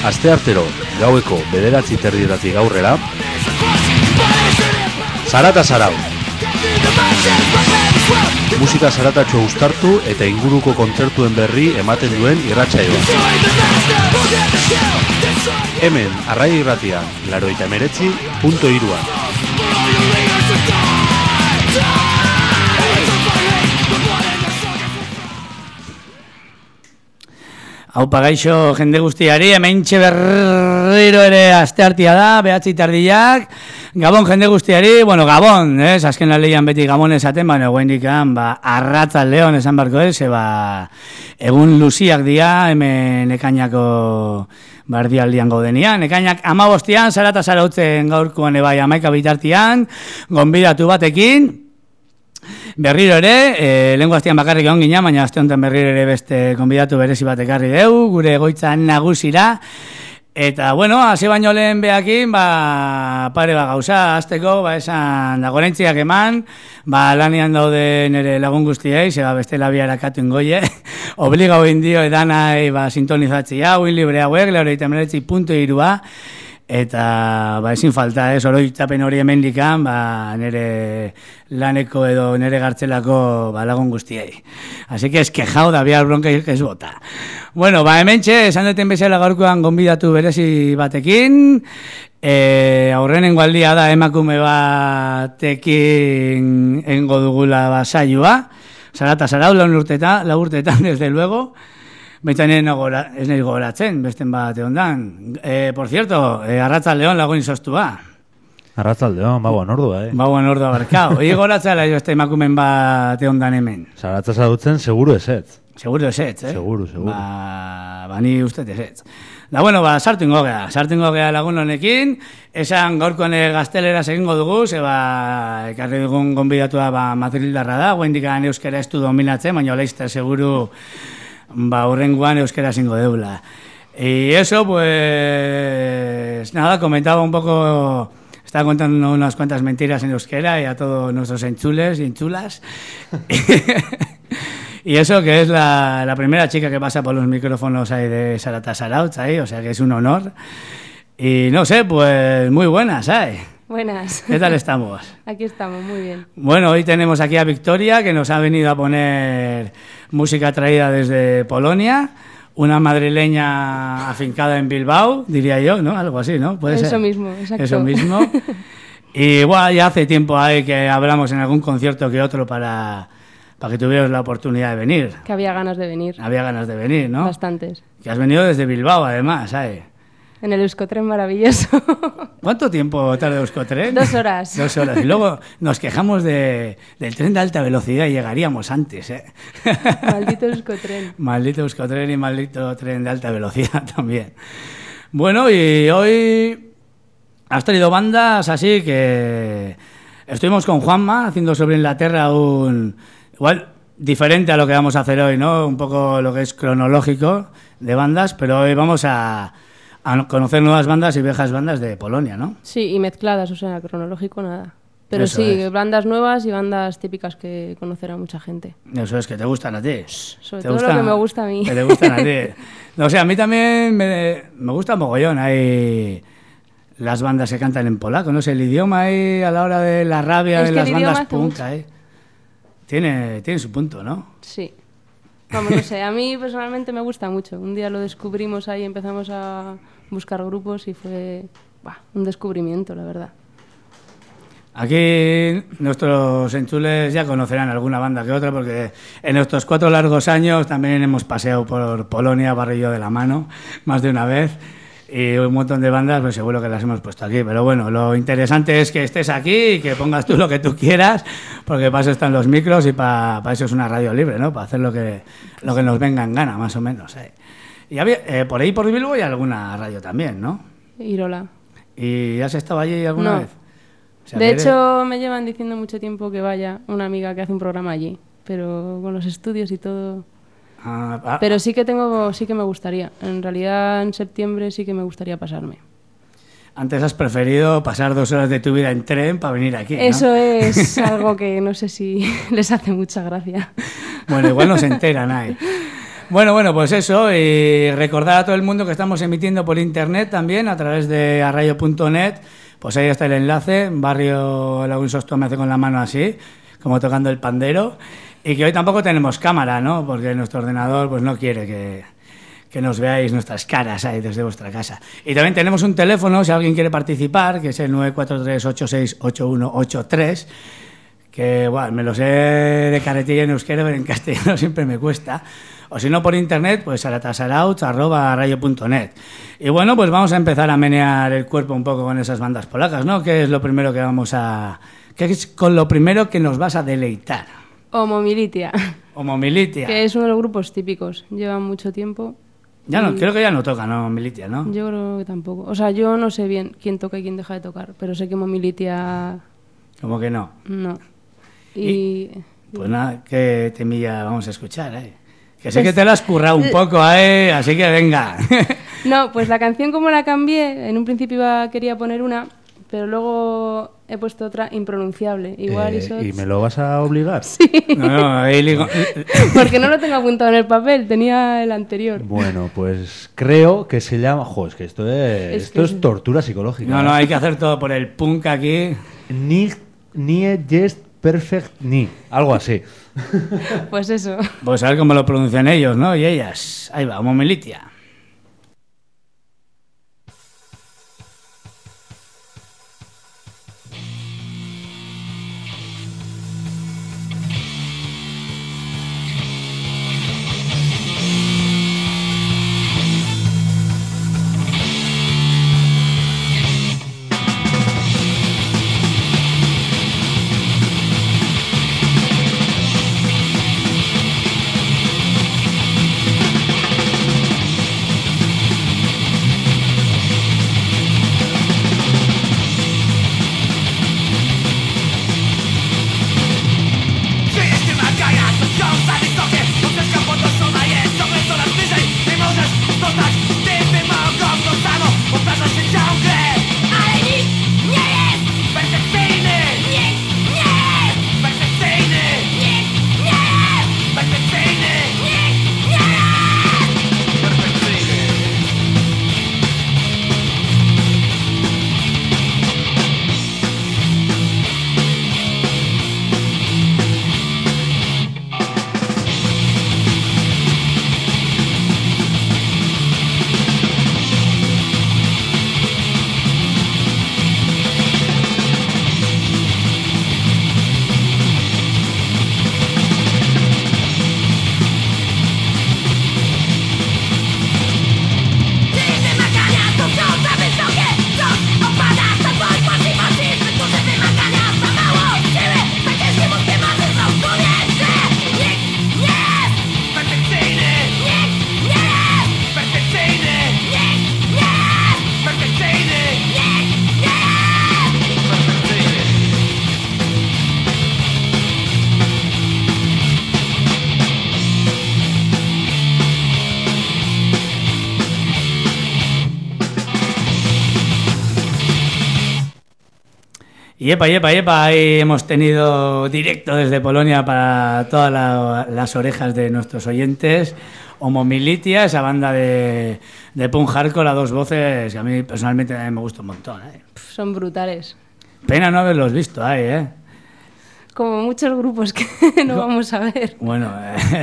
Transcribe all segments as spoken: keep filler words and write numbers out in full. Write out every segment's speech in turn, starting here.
asteartero gaueko bederatzi terdietatik aurrera, Zarata Zarau. Musika zaratatxo uztartu eta inguruko kontzertuen berri ematen duen irratsaioa. Hemen, Arrai Irratia, laurogeita hemeretzi puntu hiru. Aupa gaixo jende guztiari, hementxe berriro ere asteartia da, behatzi tardiak, Gabon jende guztiari, bueno, Gabon, ez, azken aleian beti Gabon esaten, baina eguen dikan, ba, arratzaldeon esan barko ez, eba, egun luziak dia, hemen ekainako bardialdian gaudenian, ekainak amabostian, Zarata Zarautzen gaurkoan ebai amaika bitartian, gonbidatu batekin, berriro ere, e, lehenko astean bakarrik egon gina, baina aste honetan berriro ere beste konbidatu berezi bat ekarri deu, gure egoitza nagusira, eta, bueno, hasi baino lehen behakin, ba, pare ba gauza, azteko, ba, esan dagoreintziak eman, ba, lanian daude nire lagun guztiei, zeba beste labiara katuen goie, obligau indio edanai, ba, sintonizatzia, uin libre hauek, laurogeita hemeretzi puntu hirua, eta ba ezin falta, ez, oroitzapen hori hemendikan, ba nere laneko edo nere gartzelako ba lagun guztiei. Así que es quejao da bihar bronka ez bota. Bueno, ba hementxe esan duten bezala gaurkoan gonbidatu berezi batekin, e, aurrenengo aldia da emakume batekin engo dugula ba saioa. Zarata Zarau lau urtetan, lau urtetan desde luego. Baitan ez nahi gogoratzen, besten bat egondan. Eh, por cierto, eh, Arratzaldeon lagun izostua. Arratzaldeon, ba buen ordua, eh? Ba buen ordua barkao. Egi gogoratzela jo este emakumen bat egondan hemen. Zarata Zarautzen seguru ezetz. Seguro ezetz, eh? Seguro, seguro. Ba, ba ni usted ezetz. Da bueno, ba, sartu ingo gea. Sartu ingo gea lagun honekin. Esan gaurkoan gaztelera egingo dugu, zeba ekarri dugun gonbidatua ba, Madrildarra da, guendikan euskera estu dominatzen, baina laizta seguru ba, horrengoan euskera zingo deula. Y eso, pues, nada, comentaba un poco, estaba contando unas cuantas mentiras en euskera y a todos nuestros enchules y enchulas. Y eso que es la, la primera chica que pasa por los micrófonos ahí de Zarata Zarau, ahí, o sea que es un honor. Y no sé, pues, muy buenas, ¿sabes? Buenas. ¿Qué tal estamos? Aquí estamos, muy bien. Bueno, hoy tenemos aquí a Victoria, que nos ha venido a poner música traída desde Polonia, una madrileña afincada en Bilbao, diría yo, ¿no? Algo así, ¿no? ¿Puede Eso ser? mismo, exacto. Eso mismo. Y bueno, ya hace tiempo ahí que hablamos en algún concierto que otro para, para que tuvieras la oportunidad de venir. Que había ganas de venir. Había ganas de venir, ¿no? Bastantes. Que has venido desde Bilbao, además, ¿sabes? En el Euskotren maravilloso. ¿Cuánto tiempo tarda Euskotren? Dos horas. Dos horas. Y luego nos quejamos de, del tren de alta velocidad y llegaríamos antes, ¿eh? Maldito Euskotren. Maldito Euskotren y maldito tren de alta velocidad también. Bueno, y hoy has traído bandas así que... Estuvimos con Juanma haciendo sobre Inglaterra un... Igual diferente a lo que vamos a hacer hoy, ¿no? Un poco lo que es cronológico de bandas, pero hoy vamos a... a conocer nuevas bandas y viejas bandas de Polonia, ¿no? Sí, y mezcladas, o sea, cronológico nada. Pero Eso sí, es. Bandas nuevas y bandas típicas que conocerá mucha gente. Eso es, que te gustan a ti. Sobre ¿Te todo gustan? lo que me gusta a mí. Que te gustan a ti. No, o sea, a mí también me, me gusta mogollón. Hay las bandas que cantan en polaco, no sé, el idioma ahí a la hora de la rabia Es de que las el bandas idioma hace punk, mucho. ahí. Tiene, tiene su punto, ¿no? Sí. Vamos, no sé, a mí personalmente me gusta mucho. Un día lo descubrimos ahí, empezamos a buscar grupos y fue bah, un descubrimiento, la verdad. Aquí nuestros enchules ya conocerán alguna banda que otra, porque en estos cuatro largos años también hemos paseado por Polonia, barrillo de la mano, más de una vez, y un montón de bandas, pues seguro que las hemos puesto aquí. Pero bueno, lo interesante es que estés aquí y que pongas tú lo que tú quieras, porque para eso están los micros y para, para eso es una radio libre, ¿no? Para hacer lo que, lo que nos venga en gana, más o menos. ¿eh? Y había, eh, por ahí, por Bilbao, hay alguna radio también, ¿no? Irola. ¿Y has estado allí alguna No. vez? O sea, De que eres- hecho, me llevan diciendo mucho tiempo que vaya una amiga que hace un programa allí, pero con los estudios y todo. Ah, ah, Pero sí que tengo, sí que me gustaría. En realidad, en septiembre sí que me gustaría pasarme. Antes has preferido pasar dos horas de tu vida en tren para venir aquí, ¿no? Eso es algo que no sé si les hace mucha gracia. Bueno, igual no se enteran ahí. Bueno, bueno, pues eso, y recordar a todo el mundo que estamos emitiendo por internet también, a través de arrayo punto net, pues ahí está el enlace, Barrio Lagun Sosto me hace con la mano así, como tocando el pandero, y que hoy tampoco tenemos cámara, ¿no? Porque nuestro ordenador pues no quiere que, que nos veáis nuestras caras ahí desde vuestra casa. Y también tenemos un teléfono, si alguien quiere participar, que es el nueve cuatro tres ocho seis ocho uno ocho tres, que bueno, me lo sé de carretilla en euskera, pero en castellano siempre me cuesta. O si no, por internet, pues aratasarauts arroba arrayo punto net. Y bueno, pues vamos a empezar a menear el cuerpo un poco con esas bandas polacas, ¿no? ¿Qué es lo primero que vamos a... ¿Qué es con lo primero que nos vas a deleitar? Homomilitia. Homomilitia. Que es uno de los grupos típicos. Llevan mucho tiempo. Ya no, y... creo que ya no toca, ¿no? Homomilitia, ¿no? Yo creo que tampoco. O sea, yo no sé bien quién toca y quién deja de tocar, pero sé que Homomilitia... ¿Cómo que no? No. Y... y... Pues nada, qué temilla vamos a escuchar, ¿eh? Que sé pues... que te la has currado un poco, ¿eh? Así que venga. No, pues la canción como la cambié, en un principio iba, quería poner una, pero luego he puesto otra impronunciable. Igual eh, ¿Y me lo vas a obligar? Sí. No, no, ahí digo... Porque no lo tengo apuntado en el papel, tenía el anterior. Bueno, pues creo que se llama... Jo, es que esto es, es, esto que... es tortura psicológica. No, no, hay que hacer todo por el punk aquí. Ni, ni jest perfect ni, algo así. Pues eso. Pues a ver cómo lo pronuncian ellos, ¿no? Y ellas. Ahí va, Homomilitia. Yepa, yepa, yepa, ahí hemos tenido directo desde Polonia para todas la, las orejas de nuestros oyentes. Homomilitia, esa banda de, de punk hardcore a dos voces que a mí personalmente a mí me gusta un montón. ¿eh? Son brutales. Pena no haberlos visto ahí, ¿eh? Como muchos grupos que no vamos a ver. Bueno, eh,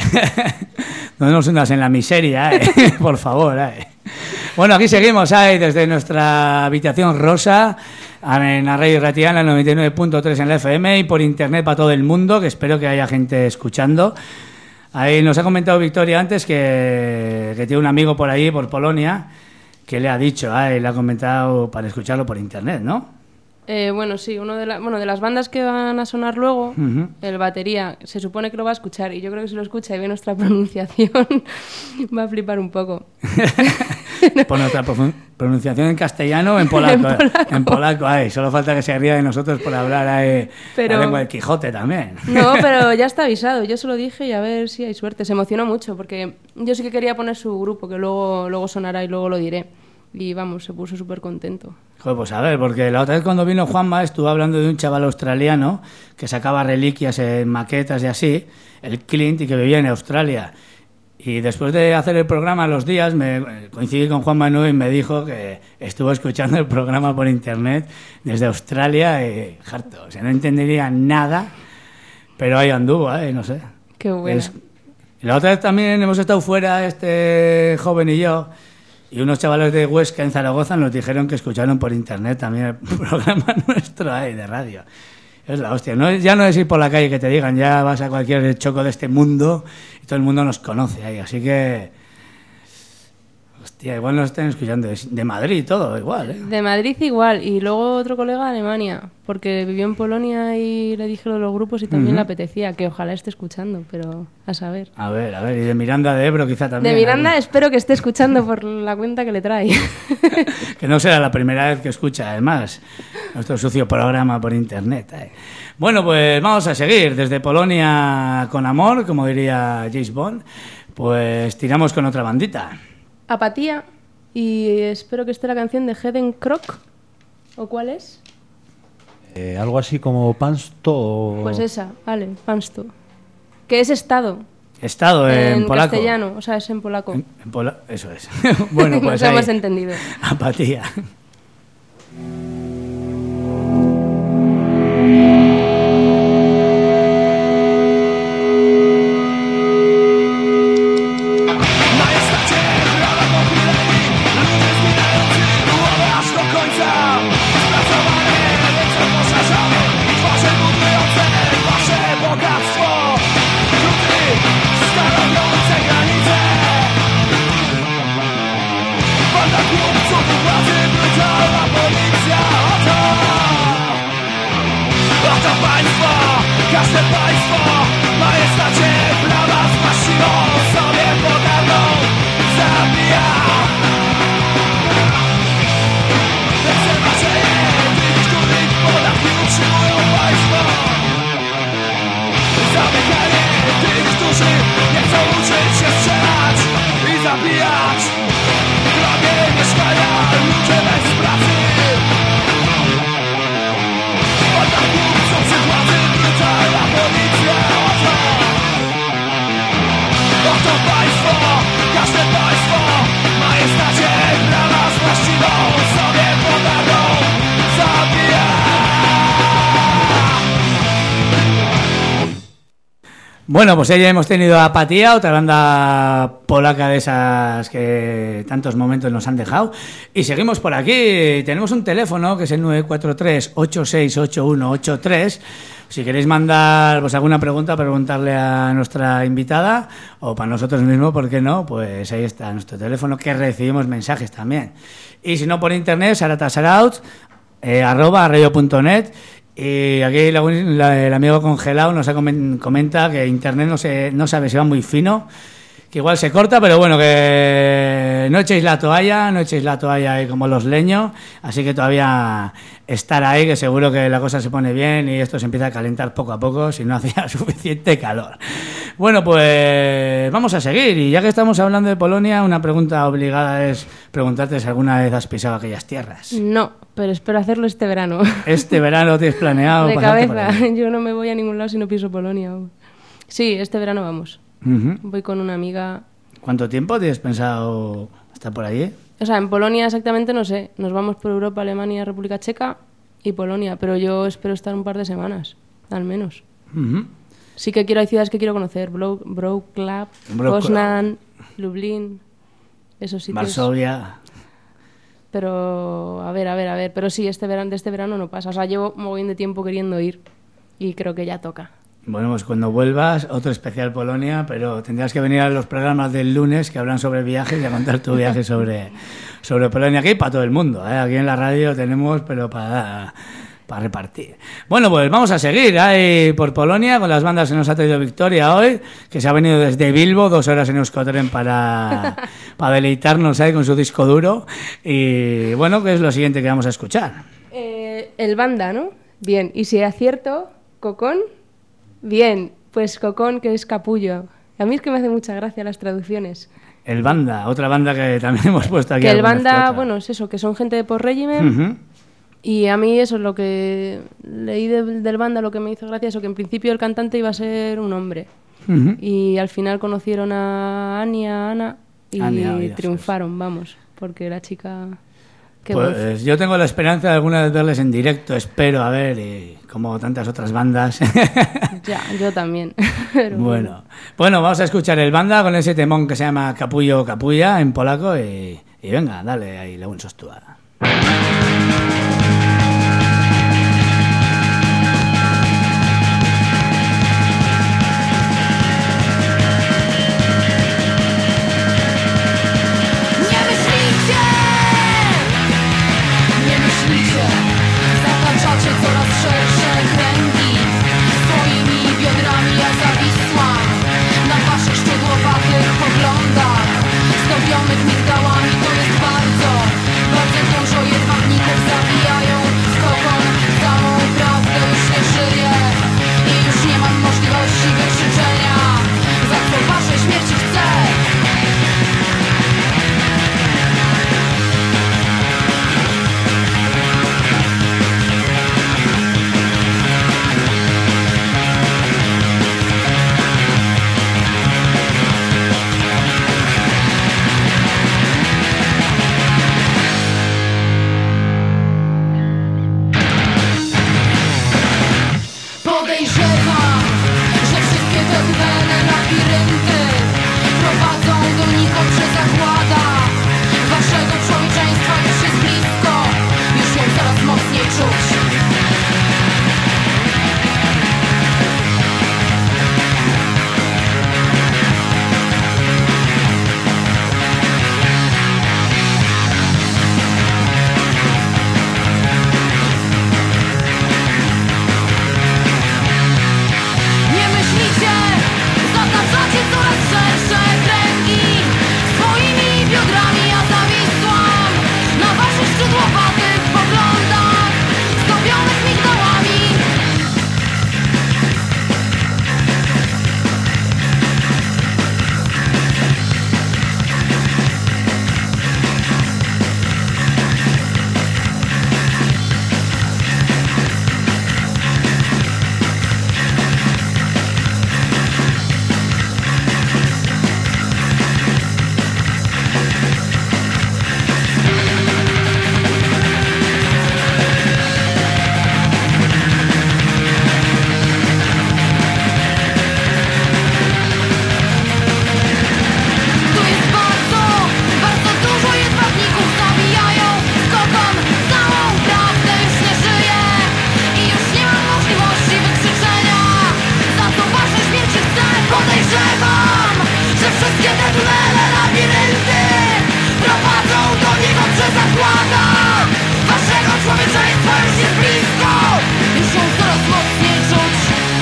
no nos hundas en la miseria, ¿eh? Por favor. ¿eh? Bueno, aquí seguimos ahí desde nuestra habitación rosa en la radio Ratiana noventa y nueve punto tres en la F M y por internet para todo el mundo, que espero que haya gente escuchando. Ahí nos ha comentado Victoria antes que, que tiene un amigo por ahí, por Polonia, que le ha dicho, ahí le ha comentado para escucharlo por internet, ¿no? Eh, bueno, sí, uno de, la, bueno, de las bandas que van a sonar luego, Uh-huh. el batería, se supone que lo va a escuchar y yo creo que si lo escucha y ve nuestra pronunciación va a flipar un poco. Por nuestra pronunciación en castellano o en polaco. En polaco. Eh. En polaco, ay, solo falta que se ría de nosotros por hablar ahí, Pero... la lengua del Quijote también. No, pero ya está avisado, yo se lo dije y a ver si hay suerte. Se emocionó mucho porque yo sí que quería poner su grupo, que luego, luego sonará y luego lo diré. Y vamos, se puso súper contento. Joder, pues a ver, porque la otra vez cuando vino Juanma estuvo hablando de un chaval australiano que sacaba reliquias en maquetas y así, el Clint, y que vivía en Australia. Y después de hacer el programa los días, me coincidí con Juan Manuel y me dijo que estuvo escuchando el programa por internet desde Australia y harto. O sea, no entendería nada, pero ahí anduvo, ¿eh? No sé. Qué bueno. Es... La otra vez también hemos estado fuera, este joven y yo, y unos chavales de Huesca en Zaragoza nos dijeron que escucharon por internet también el programa nuestro ahí de radio. Es la hostia. No, ya no es ir por la calle que te digan, ya vas a cualquier choco de este mundo y todo el mundo nos conoce ahí. Así que, hostia, igual nos están escuchando de, de Madrid y todo, igual, ¿eh? De Madrid igual. Y luego otro colega de Alemania, porque vivió en Polonia y le dije lo de los grupos y también Uh-huh. le apetecía, que ojalá esté escuchando, pero a saber. A ver, a ver, y de Miranda de Ebro quizá también. De Miranda ¿no? espero que esté escuchando por la cuenta que le trae. Que no será la primera vez que escucha, además, nuestro sucio programa por internet. ¿eh? Bueno, pues vamos a seguir. Desde Polonia con amor, como diría James Bond, pues tiramos con otra bandita. Apatía, y espero que esté la canción de Heden Krok. ¿O cuál es? Eh, algo así como Pansto o... Pues esa, vale, Pansto. Que es estado. Estado en, En polaco. castellano, o sea, es en polaco. En, en pola... Eso es. Bueno, pues Nos ahí. hemos entendido. Apatía. Bueno, pues ya hemos tenido Apatía, otra banda polaca de esas que tantos momentos nos han dejado. Y seguimos por aquí. Tenemos un teléfono que es el nueve cuatro tres, ocho seis ocho uno ocho tres. Si queréis mandar pues, alguna pregunta, preguntarle a nuestra invitada o para nosotros mismos, ¿por qué no? Pues ahí está nuestro teléfono, que recibimos mensajes también. Y si no, por internet, saratasaraut, eh, arroba radio punto net. Y aquí la, la, el amigo congelado nos comenta que internet no, se, no sabe si va muy fino, que igual se corta, pero bueno, que no echéis la toalla, no echéis la toalla ahí como los leños, así que todavía estar ahí, que seguro que la cosa se pone bien y esto se empieza a calentar poco a poco, si no hacía suficiente calor. Bueno, pues vamos a seguir, y ya que estamos hablando de Polonia, una pregunta obligada es preguntarte si alguna vez has pisado aquellas tierras. No, pero espero hacerlo este verano. Este verano tienes planeado de pasarte por cabeza, ahí. yo no me voy a ningún lado si no piso Polonia. Sí, este verano vamos. Uh-huh. Voy con una amiga. ¿Cuánto tiempo tienes pensado estar por allí? O sea, en Polonia exactamente no sé. Nos vamos por Europa, Alemania, República Checa y Polonia. Pero yo espero estar un par de semanas, al menos. Uh-huh. Sí que quiero, hay ciudades que quiero conocer. Bro, Wrocław, Poznan, Lublin, esos sitios. Varsovia. Pero, a ver, a ver, a ver. Pero sí, este verano, de este verano no pasa. O sea, llevo un mogollón de tiempo queriendo ir y creo que ya toca. Bueno, pues cuando vuelvas, otro especial Polonia, pero tendrás que venir a los programas del lunes que hablan sobre viajes y a contar tu viaje sobre, sobre Polonia. Aquí para todo el mundo, ¿eh? Aquí en la radio tenemos, pero para, para repartir. Bueno, pues vamos a seguir ahí por Polonia con las bandas que nos ha traído Victoria hoy, que se ha venido desde Bilbo, dos horas en Euskotren para, para deleitarnos ahí con su disco duro. Y bueno, ¿qué es lo siguiente que vamos a escuchar? Eh, el banda, ¿no? Bien, y si acierto, Cocón. Bien, pues Cocón, que es capullo. A mí es que me hace mucha gracia las traducciones. El banda, otra banda que también hemos puesto aquí. Que el algunas banda, que bueno, es eso, que son gente de post-régimen. Uh-huh. Y a mí eso es lo que leí de, del banda, lo que me hizo gracia, eso que en principio el cantante iba a ser un hombre. Uh-huh. Y al final conocieron a Ani, a Ana y Ania, oye, triunfaron, vamos, porque la chica... Qué pues voz. yo tengo la esperanza de alguna vez verles en directo, espero, a ver, y como tantas otras bandas. Ya, yo también. Pero bueno. bueno, vamos a escuchar el banda con ese temón que se llama Capullo Capulla en polaco y, y venga, dale ahí, la buen sostua. Zataczacie coraz szersze kręgi swoimi biodrami, ja zawisłam na waszych szczudłowatych poglądach zdobionych migdałami. To jest bardzo, bardzo dużo jedwabników zabijają z kokon. Całą prawdę już nie żyję i już nie mam możliwości wykrzyczenia, za co waszej śmierci chcę. Podejrzewam, że wszystkie te dwene labirynty prowadzą donikąd, że zagłada waszego człowieczeństwa już jest blisko, już ją coraz mocniej czuć. Nie myślicie, zataczacie coraz szersze kręgi swoimi biodrami, ja zawisłam na waszych szczudłowatych poglądach zdobionych migdałami. Tu jest bardzo, bardzo dużo jedwabników zabijają z kokon. Całą prawdę już nie żyję i już nie mam możliwości wykrzyczenia, za co waszej śmierci chcę. Podejrzewam, że wszystkie te tunele, labirynty prowadzą donikąd, że zagłada waszego człowieczeństwa już jest blisko, już ją coraz mocniej czuć.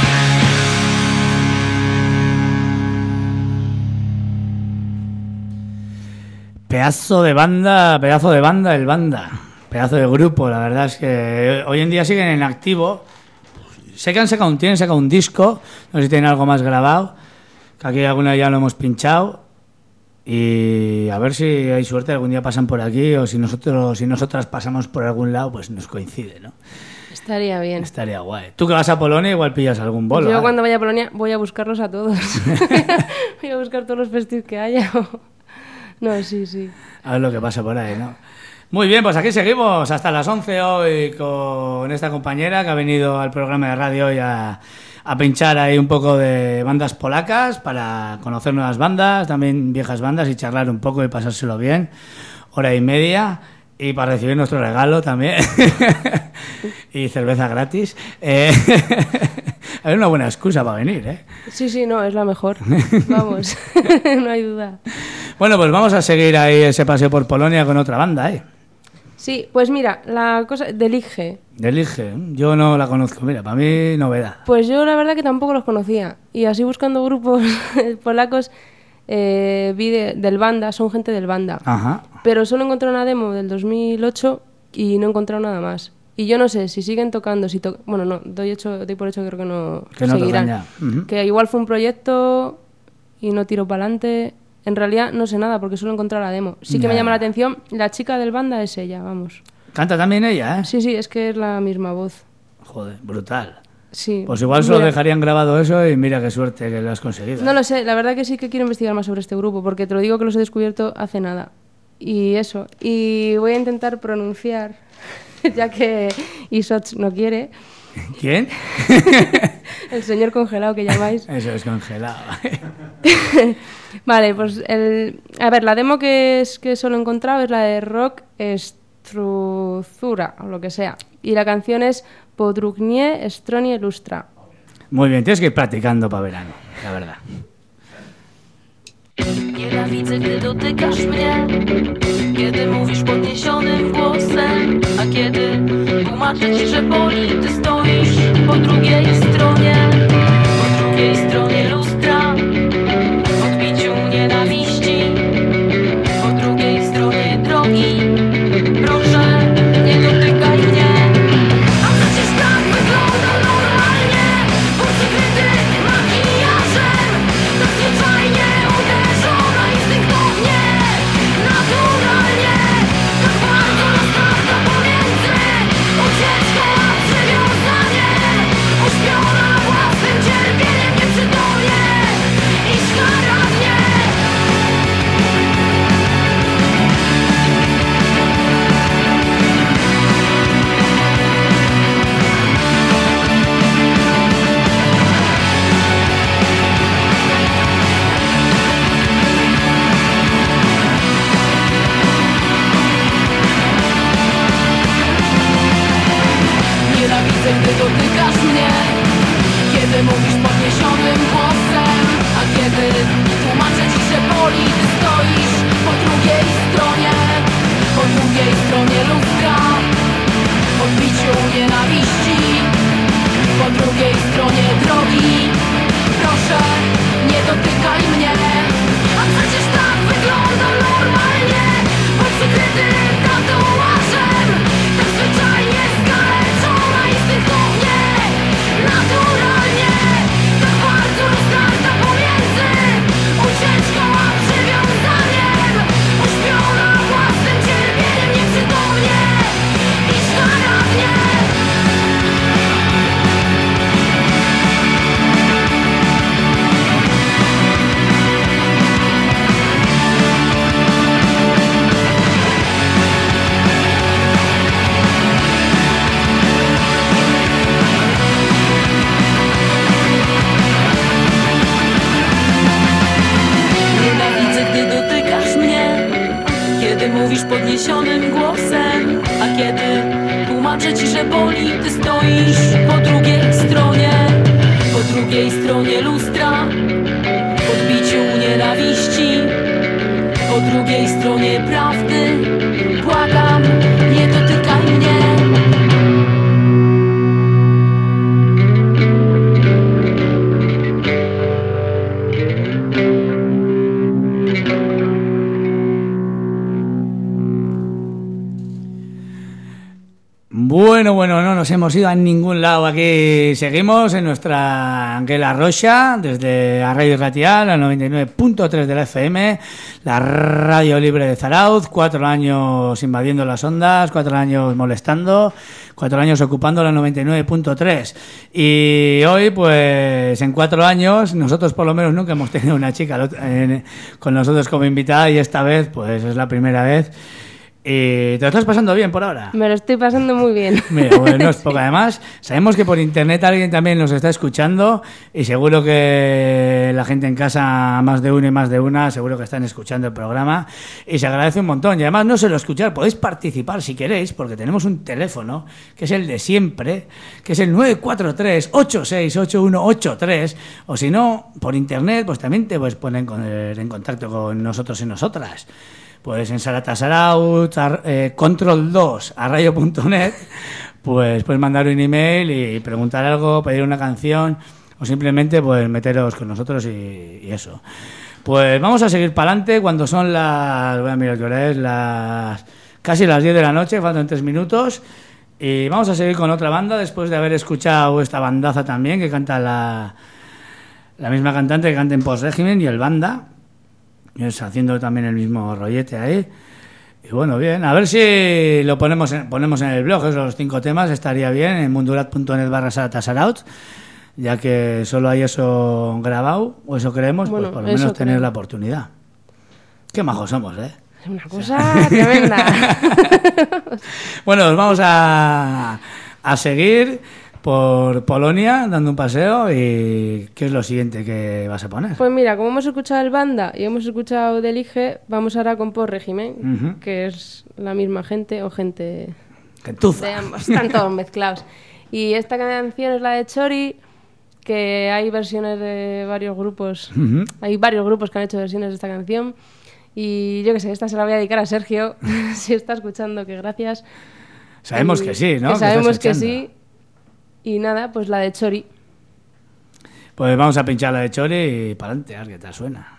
Pedazo de banda, pedazo de banda, el banda. Pedazo de grupo, la verdad es que hoy en día siguen en activo. Sé que han sacado un, tienen sacado un disco, no sé si tienen algo más grabado, que aquí alguna ya lo hemos pinchado. Y a ver si hay suerte, algún día pasan por aquí o si nosotros, si nosotras pasamos por algún lado, pues nos coincide, ¿no? Estaría bien. Estaría guay. Tú que vas a Polonia igual pillas algún bolo. Yo ¿eh? cuando vaya a Polonia voy a buscarlos a todos. Voy a buscar todos los festivos que haya. No, sí, sí. A ver lo que pasa por ahí, ¿no? Muy bien, pues aquí seguimos hasta las once hoy con esta compañera que ha venido al programa de radio hoy a, a pinchar ahí un poco de bandas polacas para conocer nuevas bandas, también viejas bandas y charlar un poco y pasárselo bien. Hora y media. Y para recibir nuestro regalo también. Y cerveza gratis. Eh, es una buena excusa para venir, ¿eh? Sí, sí, no, es la mejor. Vamos, no hay duda. Bueno, pues vamos a seguir ahí ese paseo por Polonia con otra banda, ¿eh? Sí, pues mira, la cosa del I G. Del I G, yo no la conozco, mira, para mí novedad. Pues yo la verdad que tampoco los conocía. Y así buscando grupos polacos, eh, vi de, del banda, son gente del banda. Ajá. Pero solo encontré una demo del dos mil ocho y no he encontrado nada más. Y yo no sé si siguen tocando, si to bueno, no, doy, hecho, doy por hecho que creo que no, que no seguirán. Ya. Uh-huh. Que igual fue un proyecto y no tiro para adelante. En realidad no sé nada porque solo he encontrado la demo. Sí que ya. me llama la atención, la chica del banda es ella, vamos. Canta también ella, ¿eh? Sí, sí, es que es la misma voz. Joder, brutal. Sí. Pues igual solo Mira, dejarían grabado eso y mira qué suerte que lo has conseguido. No lo sé, la verdad que sí que quiero investigar más sobre este grupo, porque te lo digo que los he descubierto hace nada. Y eso, y voy a intentar pronunciar, ya que Isots no quiere, ¿Quién? el señor congelado que llamáis. Eso es congelado. Vale, pues el... A ver, la demo que, es, que solo he encontrado es la de Rock Estruzura, o lo que sea. Y la canción es Podrugnie Stronie Lustra. Muy bien, tienes que ir practicando para verano, la verdad. Nienawidzę, gdy dotykasz mnie, kiedy mówisz podniesionym głosem, a kiedy tłumaczę ci, że boli, ty stoisz po drugiej stronie, po drugiej stronie lustra, w odbiciu nienawiści, po drugiej stronie drogi. Proszę, nie dotykaj mnie, a przecież tak wygląda normalnie, ukryty makijażem, zazwyczajnie uderzona instynktownie, naturalnie, tak bardzo roztarta pomiędzy ucieczką a przywiązaniem, uśpiona własnym cierpieniem nieprzytomnie i szkaradnie. Nienawidzę, gdy dotykasz mnie, kiedy mówisz podniesionym głosem, a kiedy tłumaczę ci, że boli, ty stoisz po drugiej stronie, po drugiej stronie lustra, w odbiciu nienawiści, po drugiej stronie drogi. Proszę, nie dotykaj mnie, a przecież tak wygląda normalnie, bo przykryty tatuażem, tak zwyczajnie skaleczona instynktownie, naturalnie, tak bardzo rozdarta pomiędzy ucieczką a przywiązaniem, uśpiona własnym cierpieniem nieprzytomnie i szkaradnie. Nienawidzę, gdy dotykasz mnie, kiedy mówisz podniesionym głosem, a kiedy tłumaczę ci, że boli, ty stoisz po drugiej stronie, po drugiej stronie lustra, w odbiciu nienawiści, po drugiej stronie prawdy. Błagam, nie dotykaj mnie. Bueno, bueno, no nos hemos ido a ningún lado. Aquí seguimos en nuestra Anguela Rocha, desde a Radio Ratial, la noventa y nueve punto tres de la F M, la radio libre de Zarauz, cuatro años invadiendo las ondas, cuatro años molestando, cuatro años ocupando la noventa y nueve punto tres. Y hoy, pues, en cuatro años, nosotros por lo menos nunca hemos tenido una chica con nosotros como invitada, y esta vez, pues, es la primera vez. ¿Y te lo estás pasando bien por ahora? Me lo estoy pasando muy bien. Mira, bueno, no es poco. Además, sabemos que por internet alguien también nos está escuchando, y seguro que la gente en casa, más de uno y más de una, seguro que están escuchando el programa, y se agradece un montón. Y además, no solo escuchar, podéis participar si queréis, porque tenemos un teléfono, que es el de siempre, que es el nueve cuatro tres, ocho seis ocho uno ocho tres, o si no, por internet, pues también te puedes poner en contacto con nosotros y nosotras. Pues en Saratasaraut, eh, control dos, a radio punto net, pues puedes mandar un email y preguntar algo, pedir una canción, o simplemente pues meteros con nosotros y, y eso. Pues vamos a seguir para adelante cuando son las, voy a mirar qué hora es, las casi las diez de la noche, faltan tres minutos, y vamos a seguir con otra banda después de haber escuchado esta bandaza también, que canta la, la misma cantante que canta en Post Régimen y el Banda, es haciendo también el mismo rollete ahí. Y bueno, bien, a ver si lo ponemos en, ponemos en el blog, esos cinco temas, estaría bien, en mundurat punto net barra tasaraut, ya que solo hay eso grabado, o eso creemos, Bueno, pues por lo eso menos tener creo. la oportunidad. Qué majos somos, ¿eh? Es una cosa tremenda. Bueno, nos vamos a, a seguir por Polonia, dando un paseo, y ¿qué es lo siguiente que vas a poner? Pues mira, como hemos escuchado el Banda y hemos escuchado Delige, vamos ahora con Por Régimen, Ujú. que es la misma gente o gente Gentuza. de ambos, están todos mezclados. Y esta canción es la de Chori, que hay versiones de varios grupos, Ujú. hay varios grupos que han hecho versiones de esta canción. Y yo que sé, esta se la voy a dedicar a Sergio, si está escuchando, que gracias. Sabemos Y que sí, ¿no? Que Que sabemos estás que escuchando. sí. Y nada, pues la de Chori. Pues vamos a pinchar la de Chori y para adelante, a ver qué tal suena.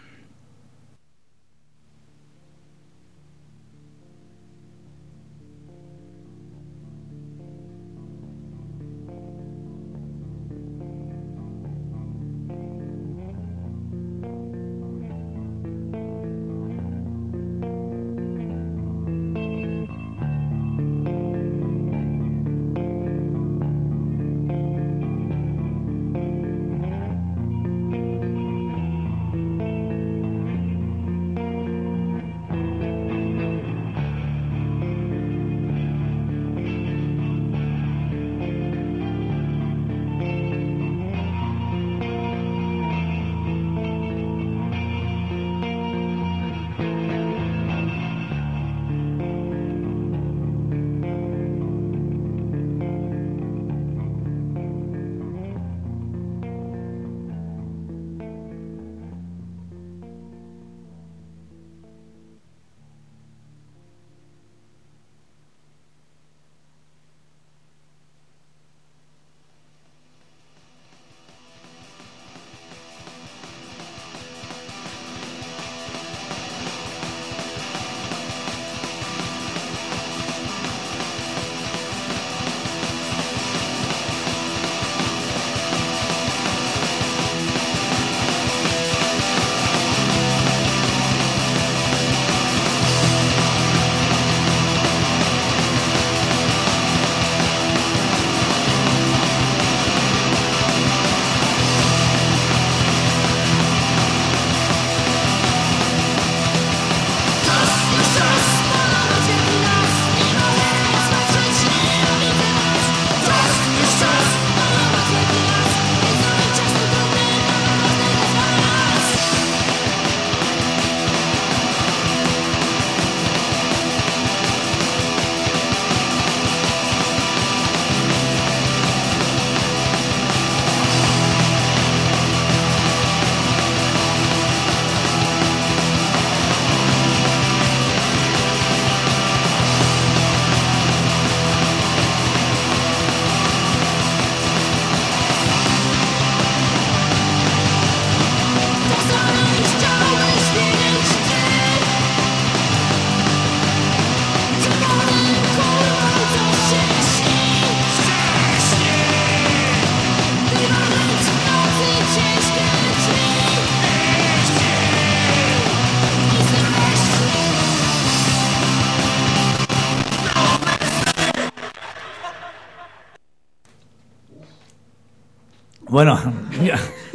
Bueno, ya,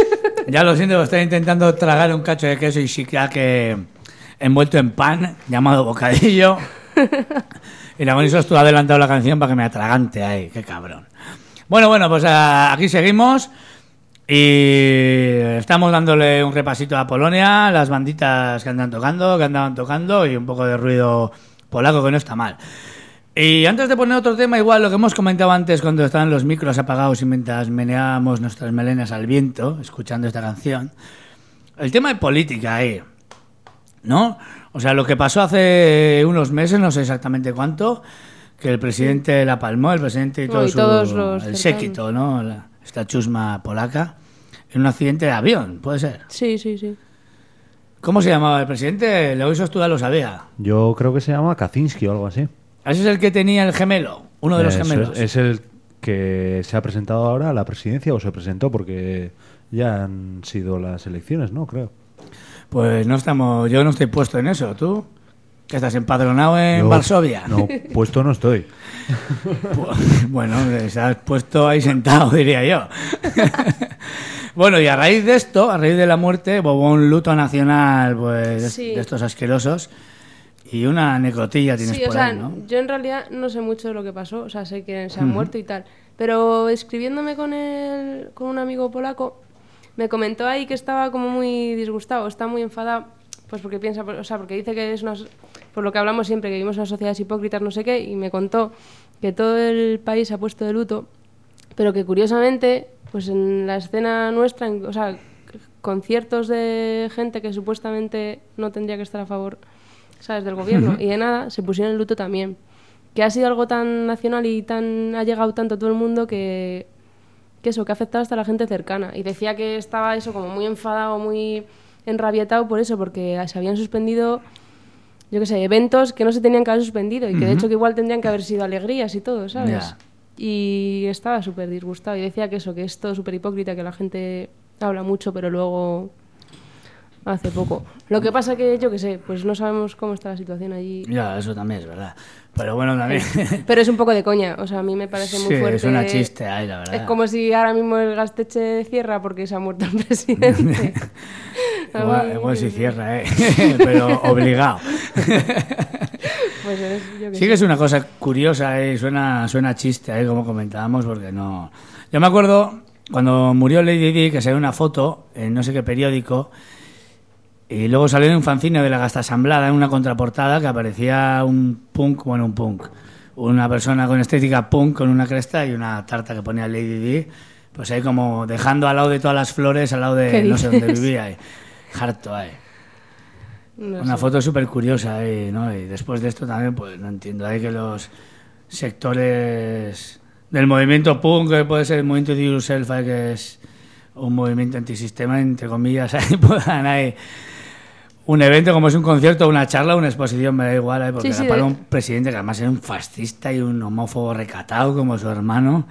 ya lo siento, estoy intentando tragar un cacho de queso y que envuelto en pan, llamado bocadillo. Y la Moniso tú ha adelantado la canción para que me atragante ahí, qué cabrón. Bueno, bueno, pues a, aquí seguimos y estamos dándole un repasito a Polonia, las banditas que andan tocando, que andaban tocando y un poco de ruido polaco que no está mal. Y antes de poner otro tema, igual lo que hemos comentado antes cuando estaban los micros apagados y mientras meneábamos nuestras melenas al viento, escuchando esta canción, el tema de política ahí, ¿no? O sea, lo que pasó hace unos meses, no sé exactamente cuánto, que el presidente la palmó, el presidente y, No, todo y su, todos los el cercanos. séquito, ¿no? La- esta chusma polaca, en un accidente de avión, puede ser. Sí, sí, sí. ¿Cómo se llamaba el presidente? Leo tú ya lo sabía. Yo creo que se llama Kaczynski o algo así. Ese es el que tenía el gemelo, uno de los Eso gemelos. Es, es el que se ha presentado ahora a la presidencia o se presentó porque ya han sido las elecciones, ¿no? Creo. Pues no estamos, yo no estoy puesto en eso, ¿tú? ¿Que estás empadronado en Yo- Varsovia? No, puesto no estoy. Bueno, estás puesto ahí sentado, diría yo. Bueno, y a raíz de esto, a raíz de la muerte, hubo un luto nacional, pues, de- Sí. de estos asquerosos, y una necrotilla tienes Sí, o por sea, ahí, ¿no? yo en realidad no sé mucho de lo que pasó, o sea, sé que se han muerto y tal, pero escribiéndome con el, con un amigo polaco, me comentó ahí que estaba como muy disgustado, está muy enfadado, pues porque piensa, o sea, porque dice que es una, por lo que hablamos siempre, que vivimos en una sociedad hipócritas, no sé qué, y me contó que todo el país se ha puesto de luto, pero que curiosamente, pues en la escena nuestra, en- o sea, conciertos de gente que supuestamente no tendría que estar a favor, ¿sabes?, del gobierno, y de nada, se pusieron el luto también. Que ha sido algo tan nacional y tan ha llegado tanto a todo el mundo que, que eso, que ha afectado hasta a la gente cercana. Y decía que estaba eso como muy enfadado, muy enrabietado por eso, porque se habían suspendido, yo qué sé, eventos que no se tenían que haber suspendido y que de hecho que igual tendrían que haber sido alegrías y todo, ¿sabes? Ya. Y estaba súper disgustado y decía que eso, que es todo súper hipócrita, que la gente habla mucho pero luego hace poco. Lo que pasa que, yo qué sé, pues no sabemos cómo está la situación allí. Ya, eso también es verdad. Pero bueno, también... Pero es un poco de coña, o sea, a mí me parece muy Sí, fuerte. es una chiste ahí, la verdad. Es como si ahora mismo el Gasteche cierra porque se ha muerto el presidente. A Igual, mí, igual yo si qué sé. cierra, ¿eh? Pero obligado. Pues es, yo qué Sí sé. que es una cosa curiosa, ¿eh? Suena, suena chiste, ahí como comentábamos, porque no... Yo me acuerdo cuando murió Lady Di, que salió una foto en no sé qué periódico, y luego salió en un fanzine de la Gastasamblada, en una contraportada, que aparecía un punk, bueno, un punk, una persona con estética punk, con una cresta y una tarta que ponía Lady Di, pues ahí como dejando al lado de todas las flores, al lado de ¿Qué no sé dónde dices? vivía, ahí. Harto, ahí. No Una sé. foto súper curiosa, ahí, ¿no? Y después de esto también, pues no entiendo, hay que los sectores del movimiento punk, que puede ser el movimiento de yourself, ahí, que es un movimiento antisistema, entre comillas, ahí puedan ahí un evento como es un concierto, una charla, una exposición, me da igual, ahí, porque Sí, sí, era para de- un presidente que además era un fascista y un homófobo recatado como su hermano.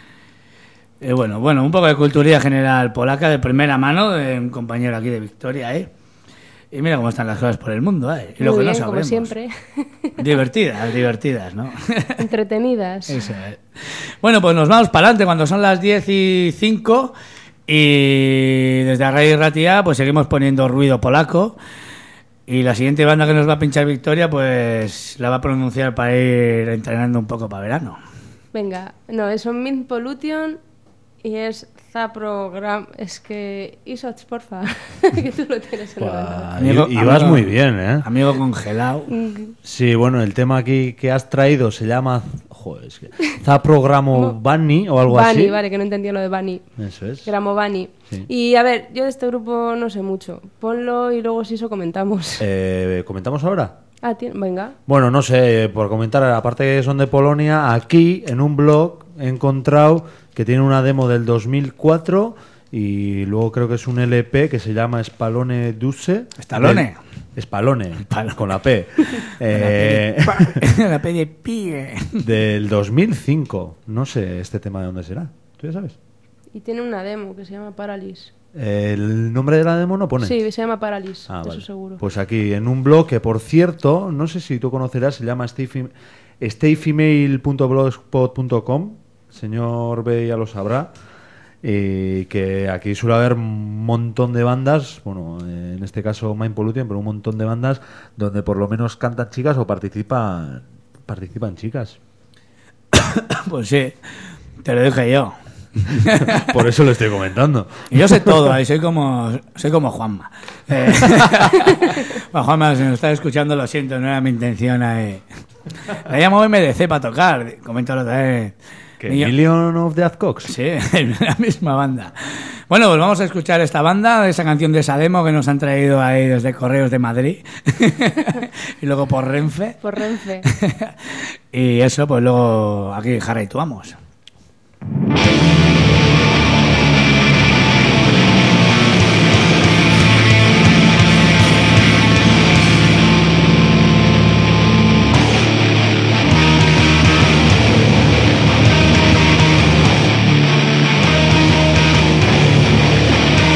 Y bueno, bueno, un poco de cultura general polaca de primera mano de un compañero aquí de Victoria, ¿eh? Y mira cómo están las cosas por el mundo, ¿eh? Y lo Muy que bien, no como sabemos. siempre. Divertidas, divertidas, ¿no? Entretenidas. Eso es. Bueno, pues nos vamos para adelante cuando son las diez y cinco y desde Array Ratia pues seguimos poniendo ruido polaco y la siguiente banda que nos va a pinchar Victoria pues la va a pronunciar para ir entrenando un poco para verano. Venga, no, es un Mint Pollution y es Zaprogram. Es que, Isots, porfa, que tú lo tienes en la Buah, Amigo- y, y vas amigo- muy bien, ¿eh? Amigo congelado. Sí, bueno, el tema aquí que has traído se llama... Joder, es que... Zaprogramo Bunny o algo Bunny, así. vale, que no entendía lo de Bunny. Eso es. Gramovani. Sí. Y a ver, yo de este grupo no sé mucho. Ponlo y luego si eso comentamos. Eh, ¿Comentamos ahora? Ah, ti- venga. Bueno, no sé, por comentar, aparte que son de Polonia, aquí en un blog he encontrado que tiene una demo del dos mil cuatro y luego creo que es un L P que se llama Spalone Duce. ¿Stallone? Del- Spalone, con la P. Eh, La P de pie. del dos mil cinco. No sé este tema de dónde será. ¿Tú ya sabes? Y tiene una demo que se llama Paralysis. El nombre de la demo no pone. Sí, se llama Paralysis, Ah, eso vale. seguro. Pues aquí, en un blog que, por cierto, no sé si tú conocerás, se llama stayfem- stayfemale punto blogspot punto com. Señor B ya lo sabrá. Y que aquí suele haber un montón de bandas, bueno, en este caso Mind Pollution, pero un montón de bandas donde por lo menos cantan chicas o participan participan chicas. Pues sí, te lo dije yo. Por eso lo estoy comentando. Y yo sé todo, ahí soy como soy como Juanma. Eh, bueno, Juanma, si nos estás escuchando, lo siento, no era mi intención. Eh. La llamo M D C para tocar, coméntalo otra vez. ¿Que Niño- Million of the Adcocks? Sí, la misma banda. Bueno, pues vamos a escuchar esta banda, esa canción de esa demo que nos han traído ahí desde Correos de Madrid y luego por Renfe. Por Renfe. Y eso, pues luego aquí jarraituamos.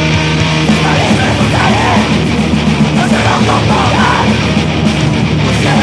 Buscar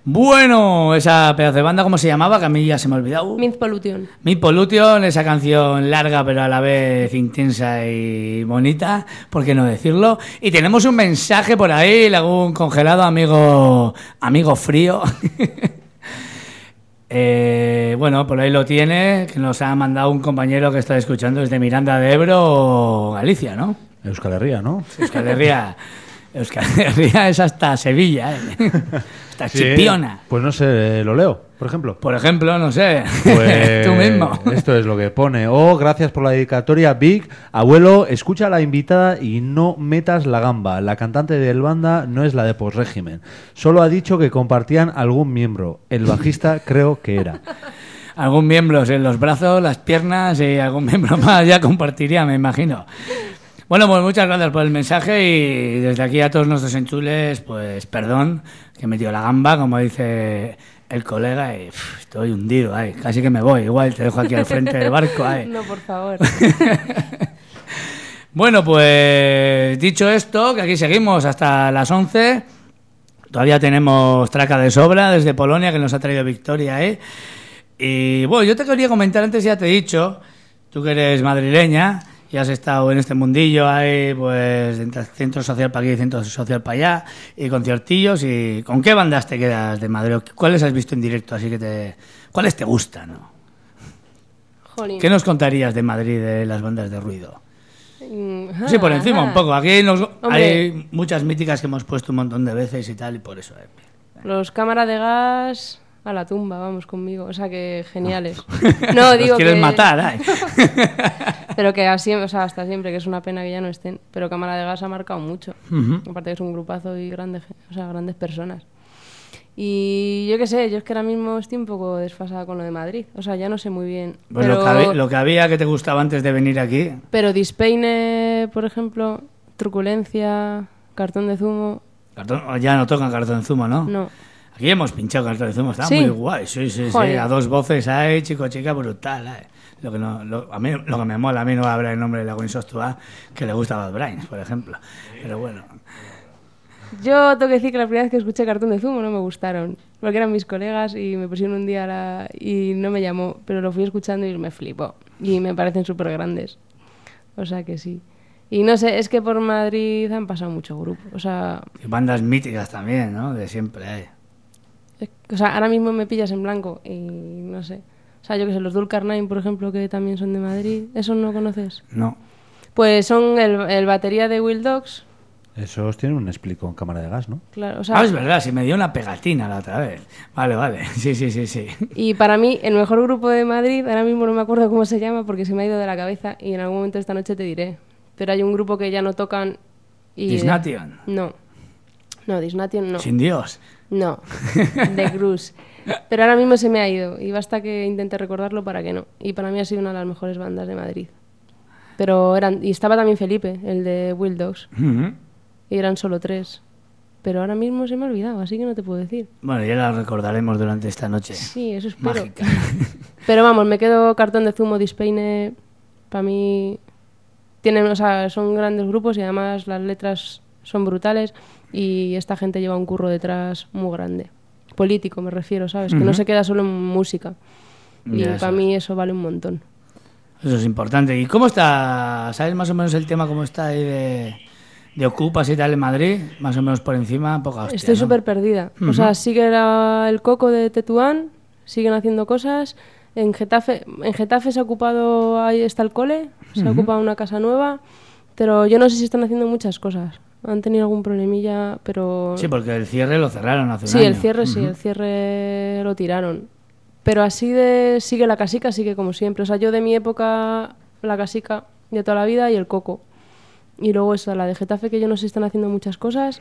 Bueno, esa pedazo de banda, ¿cómo se llamaba? Que a mí ya se me ha olvidado. Mint Pollution. Mint Pollution, esa canción larga pero a la vez intensa y bonita, ¿por qué no decirlo? Y tenemos un mensaje por ahí, algún congelado amigo, amigo frío. Eh, bueno, por ahí lo tiene, que nos ha mandado un compañero que está escuchando desde Miranda de Ebro, Galicia, ¿no? Euskal Herria, ¿no? Euskal Herria, Euskal Herria es hasta Sevilla, ¿eh? Hasta Sí, Chipiona. Pues no sé, lo leo, por ejemplo. Por ejemplo, no sé, Pues tú mismo. Esto es lo que pone. Oh, gracias por la dedicatoria, Vic. Abuelo, escucha a la invitada y no metas la gamba. La cantante del banda no es la de postrégimen. Solo ha dicho que compartían algún miembro. El bajista creo que era. Algún miembro en los brazos, las piernas y algún miembro más ya compartiría, me imagino. Bueno, pues muchas gracias por el mensaje y desde aquí a todos nuestros enchules, pues perdón, que he metido la gamba, como dice el colega, y pff, estoy hundido, ay, casi que me voy, igual te dejo aquí al frente del barco. Ay. No, por favor. Bueno, pues dicho esto, que aquí seguimos hasta las once, todavía tenemos traca de sobra desde Polonia, que nos ha traído Victoria, ¿eh? Y bueno, yo te quería comentar, antes ya te he dicho, tú que eres madrileña, y has estado en este mundillo, hay pues centro social para aquí, centro social para allá, y conciertillos, y ¿con qué bandas te quedas de Madrid? ¿Cuáles has visto en directo? Así que te, ¿cuáles te gustan? ¿No? Jolín. ¿Qué nos contarías de Madrid, de las bandas de ruido? Mm, Sí, por encima ah, un poco. Aquí nos, Hombre. hay muchas míticas que hemos puesto un montón de veces y tal, y por eso. Eh. Los cámaras de gas a la tumba, vamos conmigo. O sea, que geniales. No, digo Los quieres que... matar, ay. Pero que así, o sea, hasta siempre, que es una pena que ya no estén. Pero cámara de gas ha marcado mucho. Ujú. Aparte que es un grupazo y grandes, o sea, grandes personas. Y yo qué sé, yo es que ahora mismo estoy un poco desfasada con lo de Madrid. O sea, ya no sé muy bien. Pues pero, lo, que había, lo que había que te gustaba antes de venir aquí. pero Dispeine, por ejemplo, Truculencia, Cartón de Zumo, Cartón, ya no tocan cartón de zumo, ¿no? no. Aquí hemos pinchado cartón de zumo, está ¿Sí? muy guay, sí, sí, sí. Joder. A dos voces hay, chico, chica, brutal. Ay. Lo que no, lo, a mí, lo que me mola, a mí no habrá el nombre de la Gwen Sostua, que le gusta a Bad Brains, por ejemplo. Pero bueno. Yo tengo que decir que la primera vez que escuché Cartón de Zumo no me gustaron, porque eran mis colegas y me pusieron un día la... y no me llamó, pero lo fui escuchando y me flipó. Y me parecen súper grandes. O sea que sí. Y no sé, es que por Madrid han pasado muchos grupos. O sea, Y bandas míticas también, ¿no? De siempre, eh. es- o sea, ahora mismo me pillas en blanco y no sé. O sea, yo que sé, los Dulcarnine, por ejemplo, que también son de Madrid, ¿esos no conoces? No. Pues son el, el batería de Wild Dogs. Esos tienen un explico en cámara de gas, ¿no? Claro, o sea, Ah, es verdad, si me dio una pegatina la otra vez. Vale, vale. Sí, sí, sí, sí. y para mí, el mejor grupo de Madrid, ahora mismo no me acuerdo cómo se llama porque se me ha ido de la cabeza y en algún momento esta noche te diré. Pero hay un grupo que ya no tocan y... Disnation. No. No, Disnation no. Sin Dios. No. The Cruise. Pero ahora mismo se me ha ido y basta que intente recordarlo para que no. Y para mí ha sido una de las mejores bandas de Madrid. Pero eran... Y estaba también Felipe, el de Wild Dogs. Ujú. Y eran solo tres. Pero ahora mismo se me ha olvidado, así que no te puedo decir. Bueno, ya la recordaremos durante esta noche. Sí, eso espero. Mágica. Pero vamos, me quedo Cartón de Zumo, Dispeine. Para mí tienen, o sea, son grandes grupos y además las letras son brutales y esta gente lleva un curro detrás muy grande. Político me refiero, ¿sabes? Que no Ujú. se queda solo en música. Y Ya, para eso mí eso vale un montón. Eso es importante. ¿Y cómo está? ¿Sabes más o menos el tema cómo está ahí de, de ocupas y tal en Madrid? Más o menos por encima, poca hostia, Estoy ¿no? súper perdida. O Ujú. sea, sigue la- el coco de Tetuán, siguen haciendo cosas. En Getafe, en Getafe se ha ocupado, ahí está el cole, se ha ocupado una casa nueva, pero yo no sé si están haciendo muchas cosas. Han tenido algún problemilla, pero... Sí, porque el cierre lo cerraron hace un Sí, año. el cierre sí, el cierre lo tiraron. Pero así de... sigue la casica, sigue como siempre. O sea, yo de mi época, la casica de toda la vida y el coco. Y luego esa, la de Getafe, que yo no sé si están haciendo muchas cosas.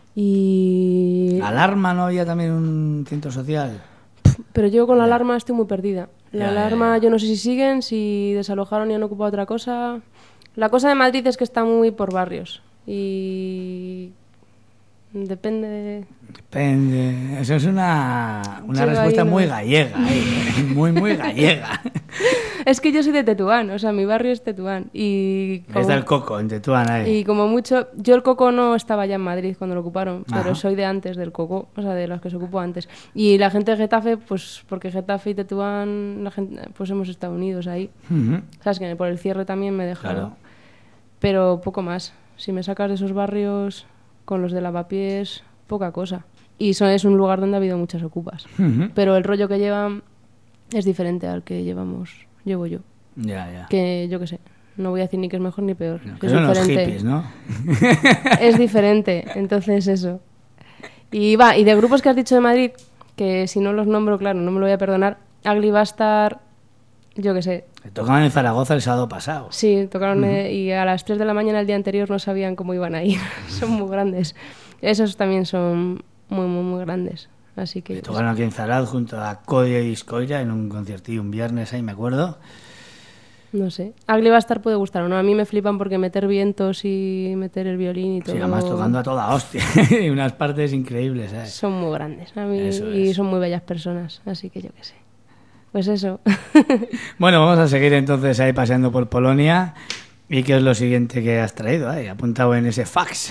Y... ¿Alarma no había también un centro social? Pero yo con la alarma estoy muy perdida. La Ya, ya, alarma ya. yo no sé si siguen, si desalojaron y han ocupado otra cosa. La cosa de Madrid es que está muy por barrios. Y... depende de... Depende. Eso es una, una Sí, respuesta ahí no. muy gallega. ahí, ¿eh? Muy, muy gallega. Es que yo soy de Tetuán, o sea, mi barrio es Tetuán. Y como, Es del Coco, en Tetuán, ahí. y como mucho... Yo el Coco no estaba ya en Madrid cuando lo ocuparon, Ajá. pero soy de antes del Coco, o sea, de los que se ocupó antes. Y la gente de Getafe, pues porque Getafe y Tetuán, la gente, pues hemos estado unidos ahí. Ujú. Sabes que por el cierre también me dejaron. Claro. Pero poco más. Si me sacas de esos barrios con los de lavapiés, poca cosa. Y eso es un lugar donde ha habido muchas ocupas. Ujú. Pero el rollo que llevan es diferente al que llevamos, llevo yo. Ya, ya. Que yo qué sé, no voy a decir ni que es mejor ni peor. No, que es son los diferente. hippies, ¿no? Es diferente, entonces eso. Y va, y de grupos que has dicho de Madrid, que si no los nombro, claro, no me lo voy a perdonar. Ugly Bastard, yo qué sé. Que tocaban en Zaragoza el sábado pasado. Sí, tocaron eh, y a las tres de la mañana el día anterior no sabían cómo iban a ir. Son muy grandes. Esos también son muy, muy, muy grandes. Así que... Tocaron aquí en Zalad junto a Codia y Iscoira en un conciertillo un viernes ahí, me acuerdo. No sé. Ugly Bastard puede gustar o no. A mí me flipan porque meter vientos y meter el violín y todo... Sí, además tocando a toda hostia. Y unas partes increíbles, ¿sabes? Son muy grandes. A mí Eso y es. son muy bellas personas. Así que yo qué sé. Pues eso. Bueno, vamos a seguir entonces ahí paseando por Polonia. ¿Y qué es lo siguiente que has traído ahí? Apuntado en ese fax.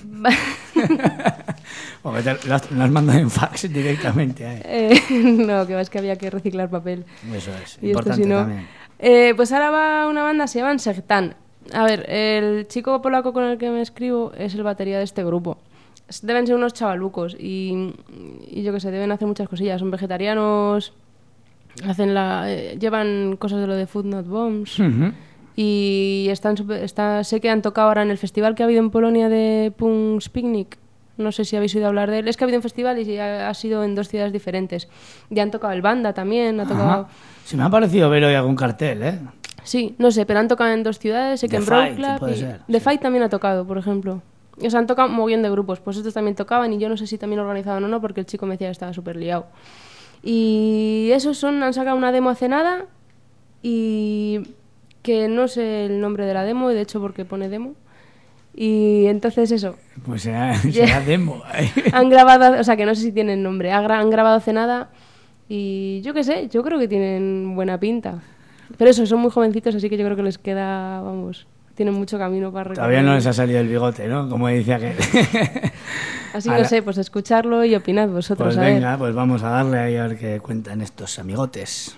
O que te- lo, has, lo has mandado en fax directamente ahí. Eh, no, que va, es que había que reciclar papel. Eso es, Y esto importante si no... también. Eh, pues ahora va una banda, se llaman Segtan. A ver, el chico polaco con el que me escribo es el batería de este grupo. Es- Deben ser unos chavalucos y, y yo qué sé, deben hacer muchas cosillas. Son vegetarianos, hacen la, eh, llevan cosas de lo de Food Not Bombs. Ujú. Y están super- está, sé que han tocado ahora en el festival que ha habido en Polonia de Punks Picnic. No sé si habéis oído hablar de él. Es que ha habido un festival y ha, ha sido en dos ciudades diferentes. Y han tocado el Banda también, ha tocado... Ajá. Sí, me ha parecido ver hoy algún cartel, ¿eh? Sí, no sé, pero han tocado en dos ciudades, sé que The en Broad Fight, Club puede y ser, The sí. Fight también ha tocado, por ejemplo. O sea, han tocado un mogollón de grupos, pues estos también tocaban y yo no sé si también organizaban o no porque el chico me decía que estaba súper liado. Y esos son, han sacado una demo hace nada y que no sé el nombre de la demo, y de hecho porque pone demo. Y entonces eso, Pues será, será demo. han grabado, o sea que no sé si tienen nombre, ha gra- han grabado hace nada y yo qué sé, yo creo que tienen buena pinta. Pero eso, son muy jovencitos, así que yo creo que les queda, vamos, tienen mucho camino para recorrer. Todavía no les ha salido el bigote, ¿no? Como decía que... Así Ala. no sé, pues escucharlo y opinad vosotros, Pues a ver. venga, pues vamos a darle ahí a ver qué cuentan estos amigotes.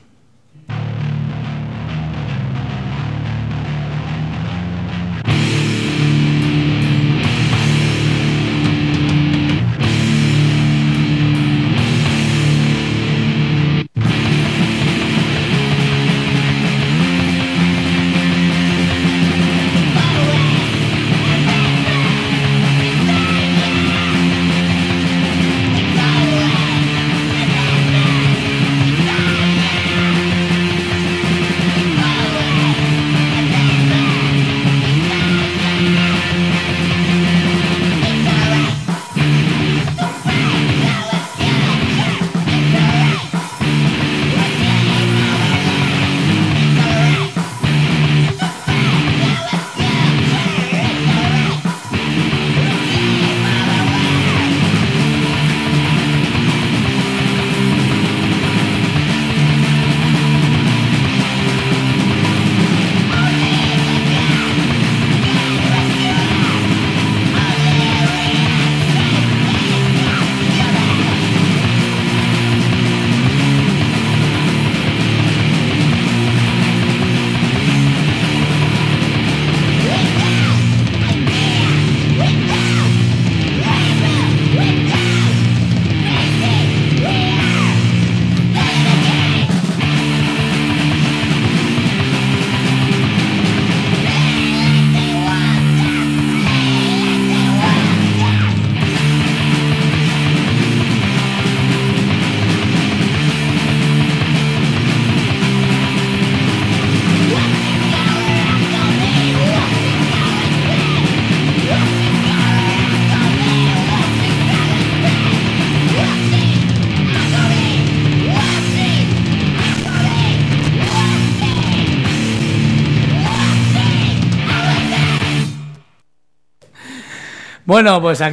Bueno, pues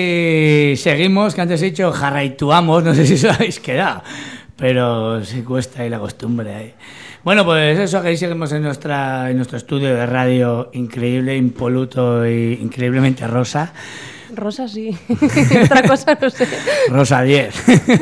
aquí seguimos, que antes he dicho jarraituamos, no sé si os habéis quedado, pero sí cuesta ahí la costumbre ahí. Bueno, pues eso, que ahí seguimos en, nuestra, en nuestro estudio de radio increíble, impoluto e increíblemente rosa. Rosa sí, otra cosa no sé. Rosa diez.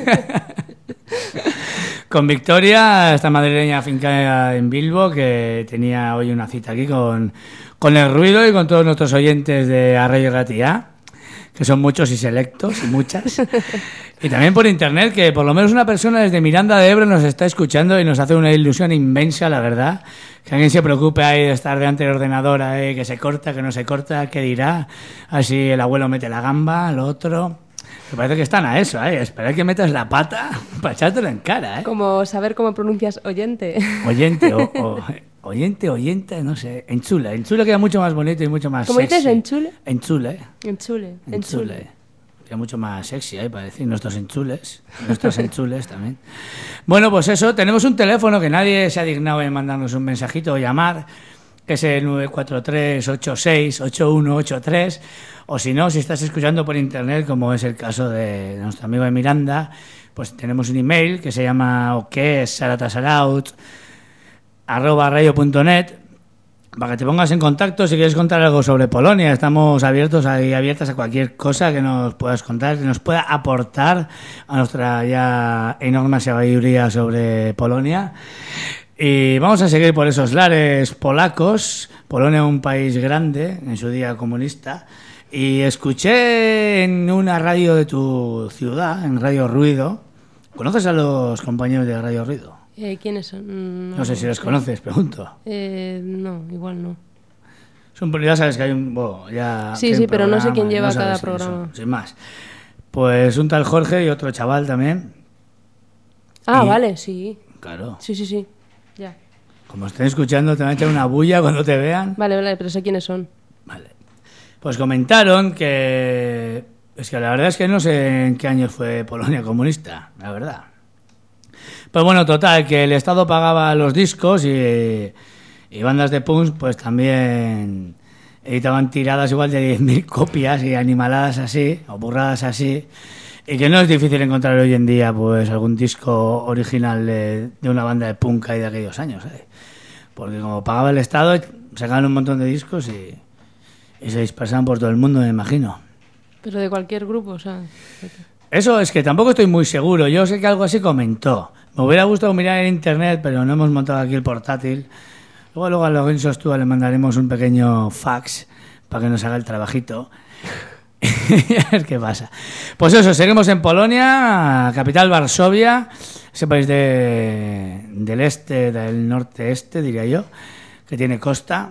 Con Victoria, esta madrileña afincada en Bilbo, que tenía hoy una cita aquí con, con el ruido y con todos nuestros oyentes de Arrayo Ratia, que son muchos y selectos y muchas. Y también por internet, que por lo menos una persona desde Miranda de Ebro nos está escuchando y nos hace una ilusión inmensa, la verdad. Que alguien se preocupe ahí de estar delante del ordenador, ahí, que se corta, que no se corta, qué dirá. Así el abuelo mete la gamba, lo otro. Me parece que están a eso, ¿eh? Esperar que metas la pata para echártelo en cara, ¿eh? Como saber cómo pronuncias oyente. Oyente, o, o, oyente, oyente, no sé. Enchula. Enchula queda mucho más bonito y mucho más ¿Cómo sexy. dices, enchule? Enchule. Enchule. Enchule. Queda mucho más sexy, ¿eh? Para decir nuestros enchules. Nuestros enchules también. Bueno, pues eso. Tenemos un teléfono que nadie se ha dignado en mandarnos un mensajito o llamar, que es el nueve cuatro tres, ocho seis, ocho uno ocho tres. O si no, si estás escuchando por internet, como es el caso de nuestro amigo de Miranda, pues tenemos un email que se llama o que es saratasaraut arroba radio punto net, para que te pongas en contacto si quieres contar algo sobre Polonia. Estamos abiertos y abiertas a cualquier cosa que nos puedas contar, que nos pueda aportar a nuestra ya enorme sabiduría sobre Polonia. Y vamos a seguir por esos lares polacos. Polonia, un país grande, en su día comunista. Y escuché en una radio de tu ciudad, en Radio Ruido. ¿Conoces a los compañeros de Radio Ruido? Eh, ¿Quiénes son? No, No sé si los sé. conoces, pregunto. Eh, no, igual no. Son, ya sabes que hay un... Bueno, ya, Sí, que hay sí, un pero no sé programa, quién lleva no sabes cada eso, programa. sin más. Pues un tal Jorge y otro chaval también. Ah, Y- vale, sí. Claro. Sí, sí, sí. Ya. Como estén escuchando, te van a echar una bulla cuando te vean. Vale, vale, pero sé quiénes son. Vale. Pues comentaron que... Es que la verdad es que no sé en qué años fue Polonia comunista, la verdad. Pues bueno, total, que el Estado pagaba los discos y, y bandas de punk pues también editaban tiradas igual de diez mil copias y animaladas así, o burradas así, y que no es difícil encontrar hoy en día pues algún disco original de, de una banda de punk ahí de aquellos años, ¿eh? Porque como pagaba el Estado, sacaban un montón de discos y, y se dispersaban por todo el mundo, me imagino. Pero de cualquier grupo, o sea... Eso es que tampoco estoy muy seguro. Yo sé que algo así comentó. Me hubiera gustado mirar en internet, pero no hemos montado aquí el portátil. Luego, luego a Lorenzo Astúa le mandaremos un pequeño fax para que nos haga el trabajito. Y a ver qué pasa. Pues eso, seguimos en Polonia, capital Varsovia, ese país de, del este, del norte-este, diría yo, que tiene costa.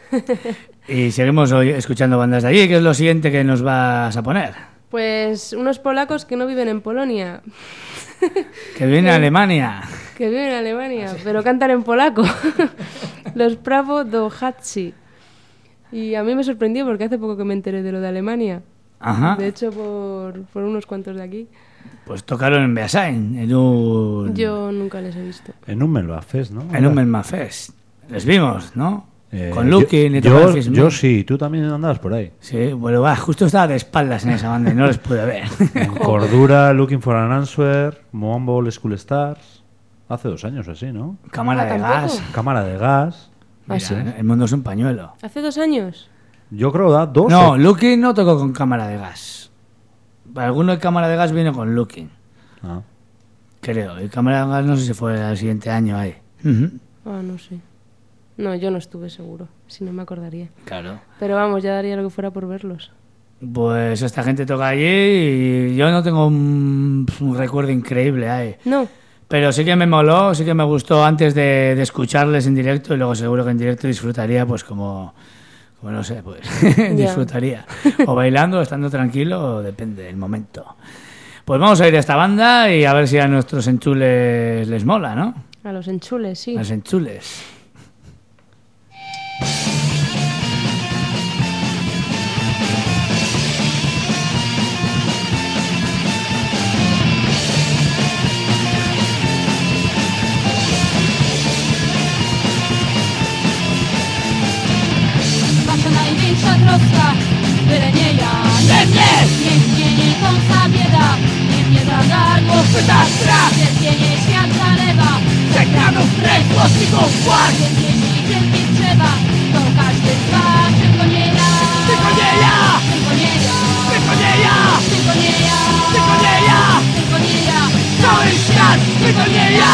Y seguimos hoy escuchando bandas de allí. ¿Qué es lo siguiente que nos vas a poner? Pues unos polacos que no viven en Polonia, Que viene a Alemania. que viven en Alemania, pero cantan en polaco. Los Prawo do Hatzi. Y a mí me sorprendió porque hace poco que me enteré de lo de Alemania. Ajá. De hecho, por, por unos cuantos de aquí. Pues tocaron en Beasain, en un... Yo nunca les he visto. En un Melbafest, ¿no? En un Melma Fest. Les vimos, ¿no? Eh, Con Lukin yo, y yo, tocaron Fismin. yo sí, tú también andabas por ahí. Sí, bueno, va, justo estaba de espaldas en esa banda y no les pude ver. En Cordura, Looking for an Answer, Moonball School Stars. Hace dos años o así, ¿no? Cámara Ah, de ¿tampoco? gas. Cámara de gas. ¿Ah, Mira, sí? el mundo es un pañuelo. ¿Hace dos años? Yo creo da dos. No, o- Lukin no tocó con cámara de gas. Para alguno de cámara de gas vino con Lukin, Ah. creo. Y cámara de gas no sé si fue el siguiente año ahí. Ujú. Ah, no sé. No, yo no estuve seguro, si no me acordaría. Claro. Pero vamos, ya daría lo que fuera por verlos. Pues esta gente toca allí y yo no tengo un, un recuerdo increíble ahí. No, Pero sí que me moló, sí que me gustó antes de, de escucharles en directo y luego seguro que en directo disfrutaría pues como, como no sé, pues disfrutaría. O bailando, o estando tranquilo, depende del momento. Pues vamos a ir a esta banda y a ver si a nuestros enchules les mola, ¿no? a los enchules, sí. A los enchules. Wasza największa troska, byle nie ja. Nie mnie! Niech mnie nie kąsa bieda, niech mnie zaga gardło chwyta strach. Cierpienie świat zalewa, z ekranów kręgosłup płacz. Więc jeśli cierpieć trzeba, to każdy z was, tylko nie ja. Tylko nie ja, tylko nie ja, tylko nie ja, tylko nie ja, tylko nie ja, tylko nie ja. Cały świat, tylko nie ja.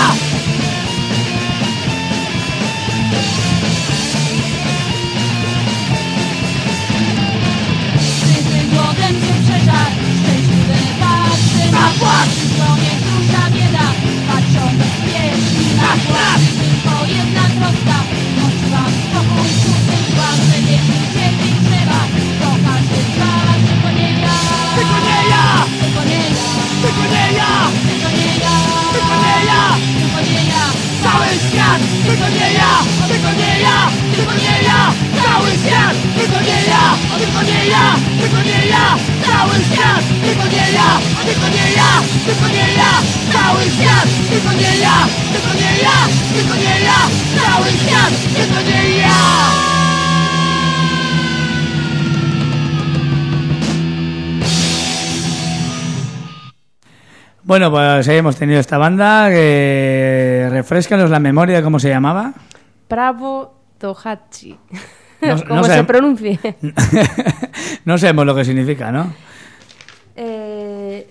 Głodem się przeżar, szczęśliwy patrzy na płacz. Przy stronie duża bieda, patrzą bezpieczni na płacz. Tylko jedna troska, nosi wam spokój, szósty kłam. Że jeśli cierpieć trzeba, to każdy z was, tylko nie ja. Tylko nie ja, tylko nie ja, tylko nie ja, tylko nie ja, tylko nie ja, tylko nie ja. Cały świat, tylko nie ja, tylko nie ja, tylko nie ja. Cały świat, tylko nie ja, tylko nie ja, tylko nie ja. Cały świat, tylko nie ja, tylko nie ja, tylko nie ja. Cały świat, tylko nie ja, tylko nie ja, tylko nie ja. Cały świat, tylko nie ja. Bueno, pues ahí hemos tenido esta banda que refrescanos la memoria de cómo se llamaba. Bravo Tohachi. No- Como no se sé. pronuncie. No sabemos lo que significa, ¿no? Eh,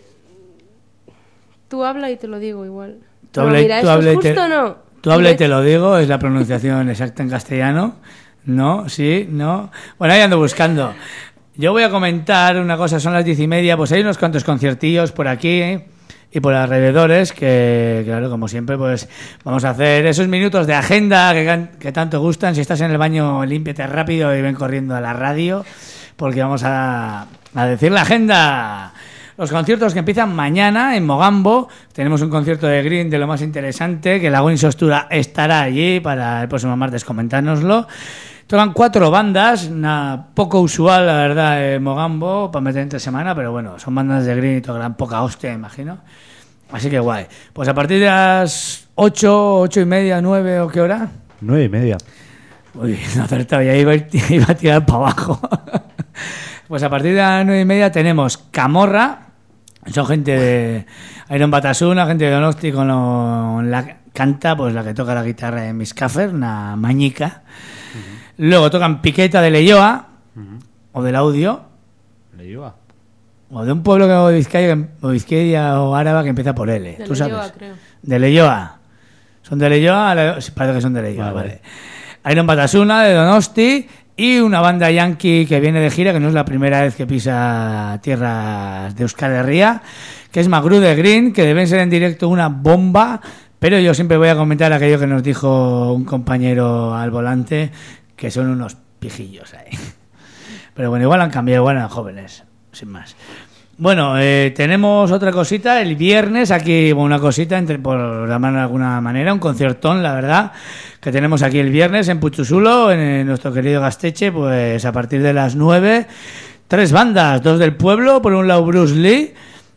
tú habla y te lo digo igual. Tú No, habla y- mira, tú esto habla y es te- justo no. Tú habla y te Mira, lo digo, es la pronunciación exacta en castellano. No, sí, no. Bueno, ahí ando buscando. Yo voy a comentar una cosa, son las diez y media, pues hay unos cuantos conciertillos por aquí, ¿eh? Y por alrededores, que claro, como siempre, pues vamos a hacer esos minutos de agenda que, can- que tanto gustan. Si estás en el baño, límpiate rápido y ven corriendo a la radio, porque vamos a, a decir la agenda. Los conciertos que empiezan mañana en Mogambo. Tenemos un concierto de Green de lo más interesante, que Lagoin Sostura estará allí para el próximo martes comentárnoslo. Tocan cuatro bandas, una poco usual, la verdad, en Mogambo, para meter entre semana, pero bueno, son bandas de Green y tocarán poca hostia, imagino. Así que guay. Pues a partir de las ocho, ocho y media, nueve o qué hora. Nueve y media. Uy, no he acertado, ya iba, a ir- iba a tirar para abajo. Pues a partir de las nueve y media tenemos Camorra, son gente de Iron Batasuna, gente de Donosti con lo- la canta, pues la que toca la guitarra de Miscafer, una mañica. Luego tocan Piqueta de Leyoa, o del Audio, Le lleva. o de un pueblo que de Vizcaya, o Vizquedia o Áraba que empieza por L. De ¿Tú sabes? Leyoa, creo. De Leyoa. ¿Son de Leyoa? Le- sí, parece que son de Leyoa, Vale, vale. Iron Batasuna, de Donosti, y una banda yankee que viene de gira, que no es la primera vez que pisa tierras de Euskal Herria, que es Magru de Green, que deben ser en directo una bomba, pero yo siempre voy a comentar aquello que nos dijo un compañero al volante, que son unos pijillos ahí. Pero bueno, igual han cambiado, igual eran jóvenes, sin más. Bueno, eh, tenemos otra cosita, el viernes, aquí bueno, una cosita, entre, por llamarlo de alguna manera, un conciertón, la verdad, que tenemos aquí el viernes en Puchusulo, en, eh, nuestro querido Gasteche, pues a partir de las nueve, tres bandas, dos del pueblo, por un lado Bruce Lee,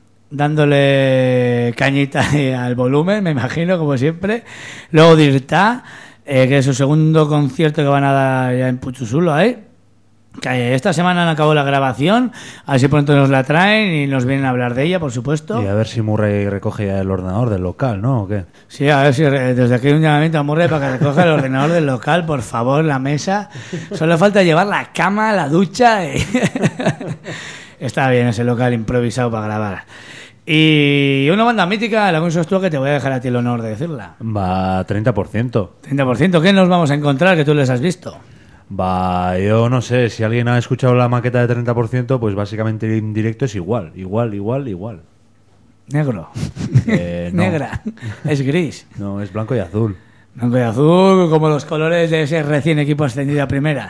dándole cañita ahí al volumen, me imagino, como siempre, luego Dirta, eh, que es su segundo concierto que van a dar ya en Puchusulo, ahí. Que esta semana han acabado la grabación, a ver si pronto nos la traen y nos vienen a hablar de ella, por supuesto. Y a ver si Murray recoge ya el ordenador del local, ¿no? ¿O qué? Sí, a ver si re- desde aquí un llamamiento a Murray para que recoja el ordenador del local, por favor, la mesa. Solo falta llevar la cama, la ducha. Y... Está bien ese local improvisado para grabar. Y una banda mítica, la Sostua, que te voy a dejar a ti el honor de decirla. Va treinta por ciento. treinta por ciento, ¿qué nos vamos a encontrar que tú les has visto? Va, yo no sé, si alguien ha escuchado la maqueta de treinta por ciento, pues básicamente en directo es igual, igual, igual, igual. Negro. Eh, no. Negra. Es gris. No, es blanco y azul. Blanco y azul, como los colores de ese recién equipo ascendido a primera.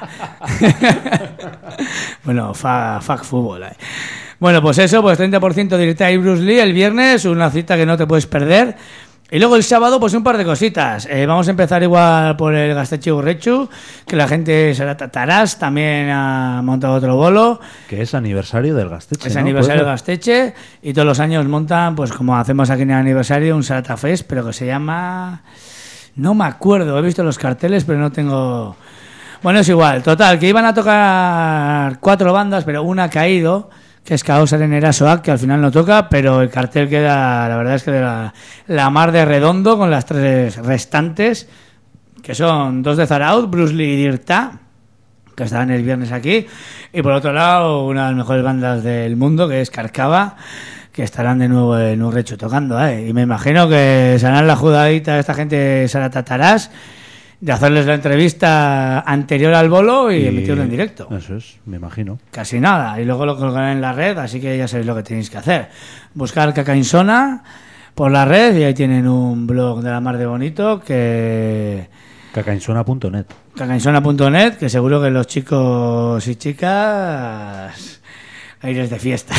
Bueno, fa, fuck fútbol. Eh. Bueno, pues eso, pues treinta por ciento directa y Bruce Lee el viernes, una cita que no te puedes perder. Y luego el sábado, pues un par de cositas. Eh, vamos a empezar igual por el Gasteche Urrechu, que la gente será Tatarás, también ha montado otro bolo. Que es aniversario del Gasteche, Es ¿no? aniversario de ¿Puede Gasteche y todos los años montan, pues como hacemos aquí en el aniversario, un Sarata Fest, pero que se llama... No me acuerdo, he visto los carteles, pero no tengo... Bueno, es igual. Total, que iban a tocar cuatro bandas, pero una ha caído, que es Kaosaren Erasoak, que al final no toca, pero el cartel queda, la verdad es que de la, la mar de redondo con las tres restantes, que son dos de Zaraut, Bruce Lee y Dirta, que estarán el viernes aquí, y por otro lado una de las mejores bandas del mundo, que es Carcava, que estarán de nuevo en Urrechu tocando, ¿eh? Y me imagino que se harán la judadita esta gente Saratatarás de hacerles la entrevista anterior al bolo y, y emitirlo en directo. Eso es, me imagino. Casi nada, y luego lo colgarán en la red, así que ya sabéis lo que tenéis que hacer. Buscar Cacainsona por la red y ahí tienen un blog de la mar de bonito que... Cacainsona punto net. Cacainsona punto net, que seguro que los chicos y chicas aires de fiesta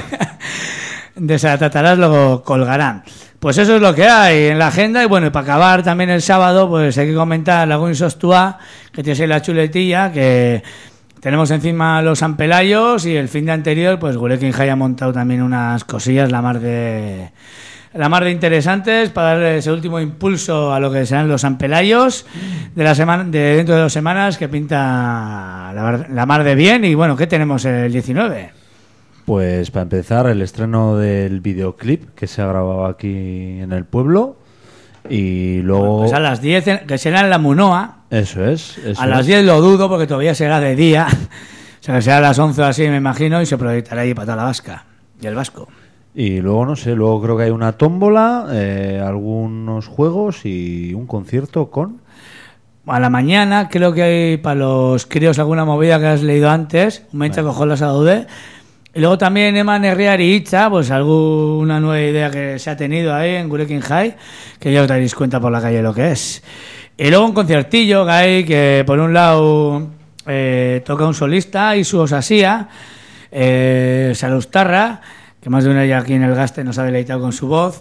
de Saratatarás lo colgarán. Pues eso es lo que hay en la agenda. Y bueno, y para acabar también el sábado, pues hay que comentar Lagun Sostua, que tiene ahí la chuletilla, que tenemos encima los San Pelayos, y el fin de anterior, pues Gurekin Jai ha montado también unas cosillas la mar de la mar de interesantes para darle ese último impulso a lo que serán los San Pelayos de la semana, de dentro de dos semanas, que pinta la mar, la mar de bien. Y bueno, ¿qué tenemos el diecinueve? Pues para empezar, el estreno del videoclip que se ha grabado aquí en el pueblo. Y luego... Pues a las diez, que será en la Munoa. Eso es. Eso a las es. diez lo dudo, porque todavía será de día. O sea, que será a las once o así, me imagino, y se proyectará allí para toda la Vasca y el Vasco. Y luego, no sé, luego creo que hay una tómbola, eh, algunos juegos y un concierto con... A la mañana creo que hay para los críos alguna movida que has leído antes, un mencha Vale. cojones a Dude. Y luego también Eman Herriar y Itza, pues alguna nueva idea que se ha tenido ahí en Gurekin High, que ya os daréis cuenta por la calle lo que es. Y luego un conciertillo que hay, que por un lado eh, toca un solista, Isu Osasía, eh, Salustarra, que más de una ya aquí en el Gaste nos ha deleitado con su voz.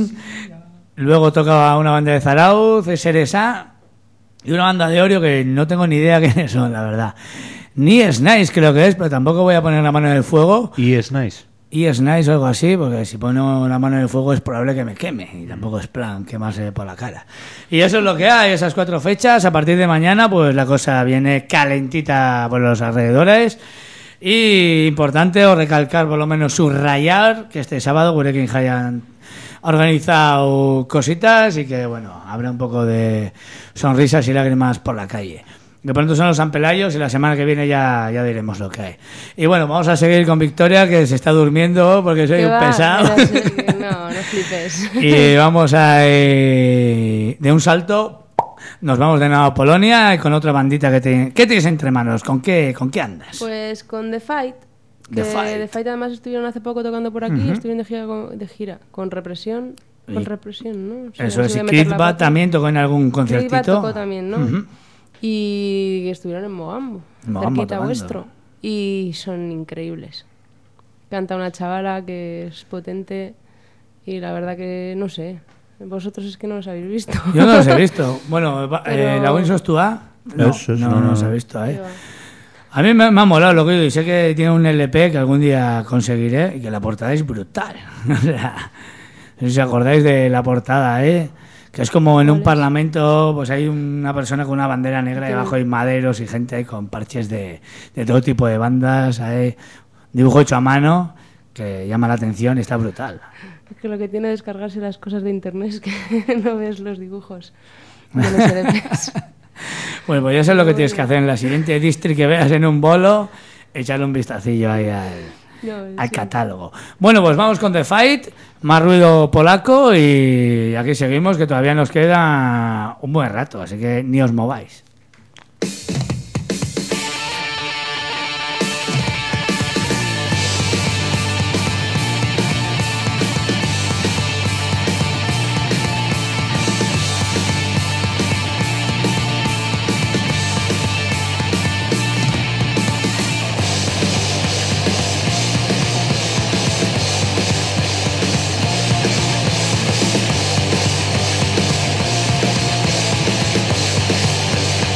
Luego toca una banda de Zarauz, Seresa, y una banda de Orio que no tengo ni idea quiénes son, la verdad. Ni es Nice creo que es, pero tampoco voy a poner la mano en el fuego. Y es nice. Y es Nice o algo así, porque si pongo la mano en el fuego es probable que me queme, y tampoco es plan quemarse por la cara. Y eso es lo que hay, esas cuatro fechas. A partir de mañana pues la cosa viene calentita por los alrededores. Y importante o recalcar, por lo menos subrayar, que este sábado Gurekin Jai han organizado cositas y que bueno, habrá un poco de sonrisas y lágrimas por la calle. De pronto son los San Pelayos y la semana que viene ya, ya diremos lo que hay. Y bueno, vamos a seguir con Victoria, que se está durmiendo porque soy ¿Qué un va? pesado. Mira, sí, que no, no flipes. Y vamos a... Eh, de un salto nos vamos de nuevo a Polonia y con otra bandita que te... ¿Qué tienes entre manos? ¿Con qué, con qué andas? Pues con The Fight. The Que Fight. The Fight además estuvieron hace poco tocando por aquí, Ujú. estuvieron de gira con, de gira, con Represión. Con Y- Represión, ¿no? O sea, Eso no es, sé y si voy a meter la Kidbat pata. también tocó en algún Kidbat conciertito. tocó también, ¿no? Ujú. Y estuvieron en Mogambo, Mogambo cerquita tocando. vuestro. Y son increíbles. Canta una chavala que es potente y la verdad que no sé. Vosotros es que no los habéis visto. Yo no los he visto. Bueno, va- Pero- eh, ¿la Winsos tú a? No, Eso es, no, no, no no, los he no. visto, ¿eh? Ahí va. A mí me, me ha molado lo que digo, y sé que tiene un L P que algún día conseguiré y que la portada es brutal. O sea, no sé si os acordáis de la portada, ¿eh? Que es como en un ¿Cuál es? parlamento, pues hay una persona con una bandera negra y Sí. debajo hay maderos y gente ahí con parches de, de todo tipo de bandas, hay dibujo hecho a mano que llama la atención y está brutal. Es que lo que tiene descargarse las cosas de internet es que no ves los dibujos de los L Ps. Bueno, pues ya sé lo que tienes que hacer en la siguiente district que veas en un bolo, echarle un vistacillo ahí al... No, al sí. catálogo. Bueno, pues vamos con The Fight, más ruido polaco y aquí seguimos, que todavía nos queda un buen rato, así que ni os mováis. Thank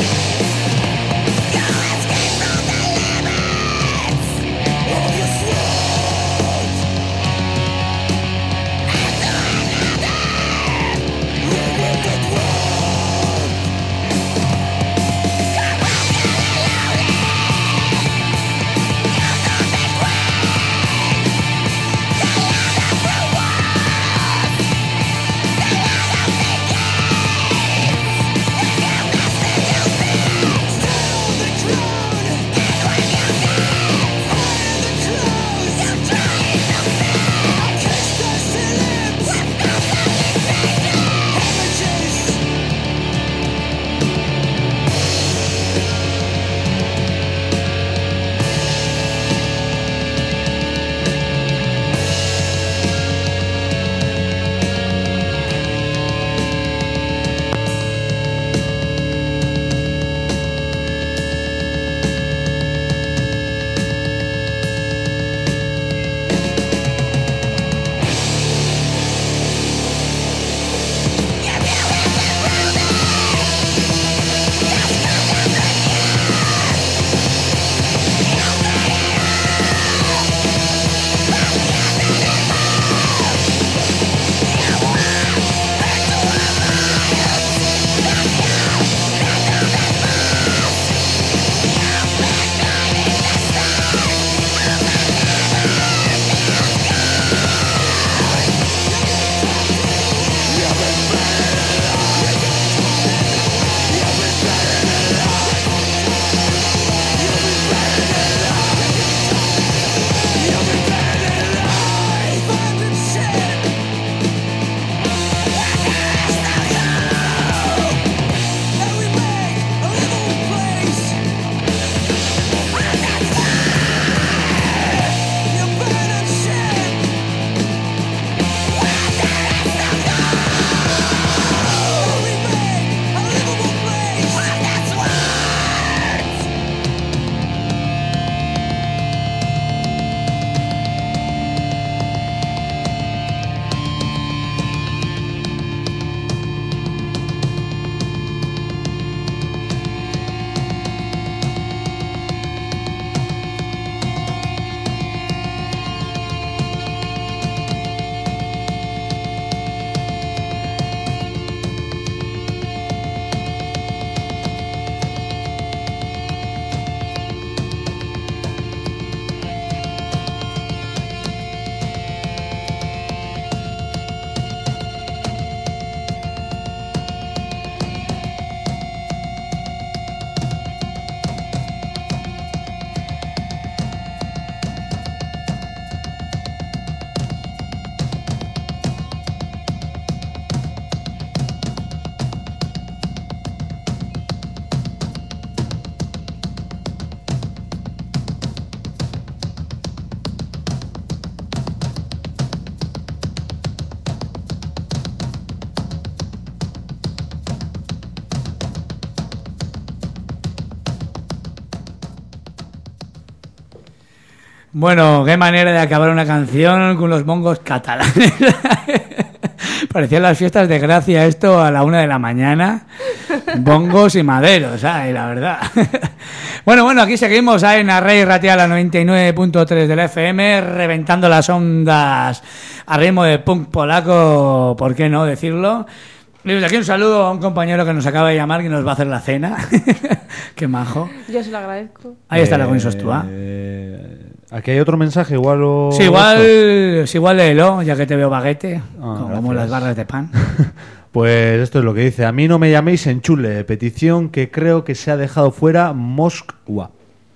Bueno, qué manera de acabar una canción con los bongos catalanes. Parecían las fiestas de Gracia esto a la una de la mañana. Bongos y maderos, ay, la verdad. Bueno, bueno, aquí seguimos ahí en Array Ratia, la noventa y nueve punto tres del F M, reventando las ondas a ritmo de punk polaco, ¿por qué no decirlo? Y desde aquí un saludo a un compañero que nos acaba de llamar, que nos va a hacer la cena. Qué majo. Yo se lo agradezco. Ahí está la Coin Sostua. Eh, aquí hay otro mensaje, igual o... Sí, igual, sí, igual léelo, ya que te veo baguete, Ah, como gracias. las barras de pan. Pues esto es lo que dice. A mí no me llaméis enchule. Petición que creo que se ha dejado fuera Moskwa.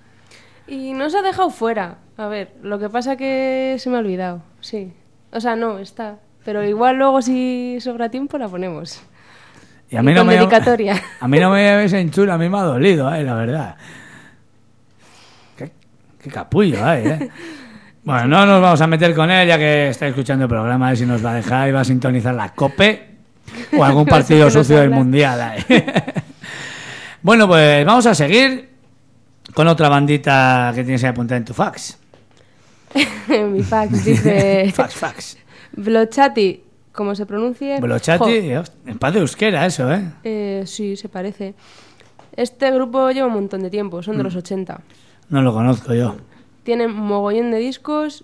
Y no se ha dejado fuera. A ver, lo que pasa que se me ha olvidado. Sí. O sea, no, está. Pero igual luego si sobra tiempo la ponemos. Y a mí Y no con me dedicatoria. A mí no me llaméis enchule, a mí me ha dolido, eh, la verdad. Qué, qué capullo, eh, eh. Bueno, no nos vamos a meter con él, ya que está escuchando el programa, a ver si nos va a dejar y va a sintonizar la COPE o algún partido No sé qué nos sucio del habla. Mundial. eh. Bueno, pues vamos a seguir con otra bandita que tienes ahí apuntada en tu fax. Mi fax dice... Fax, fax. Blochati, como se pronuncie... Blochati, Jo. host- en paz de euskera eso, ¿eh? Eh, sí, se parece. Este grupo lleva un montón de tiempo, son de Mm. los ochenta. No lo conozco yo. Tienen mogollón de discos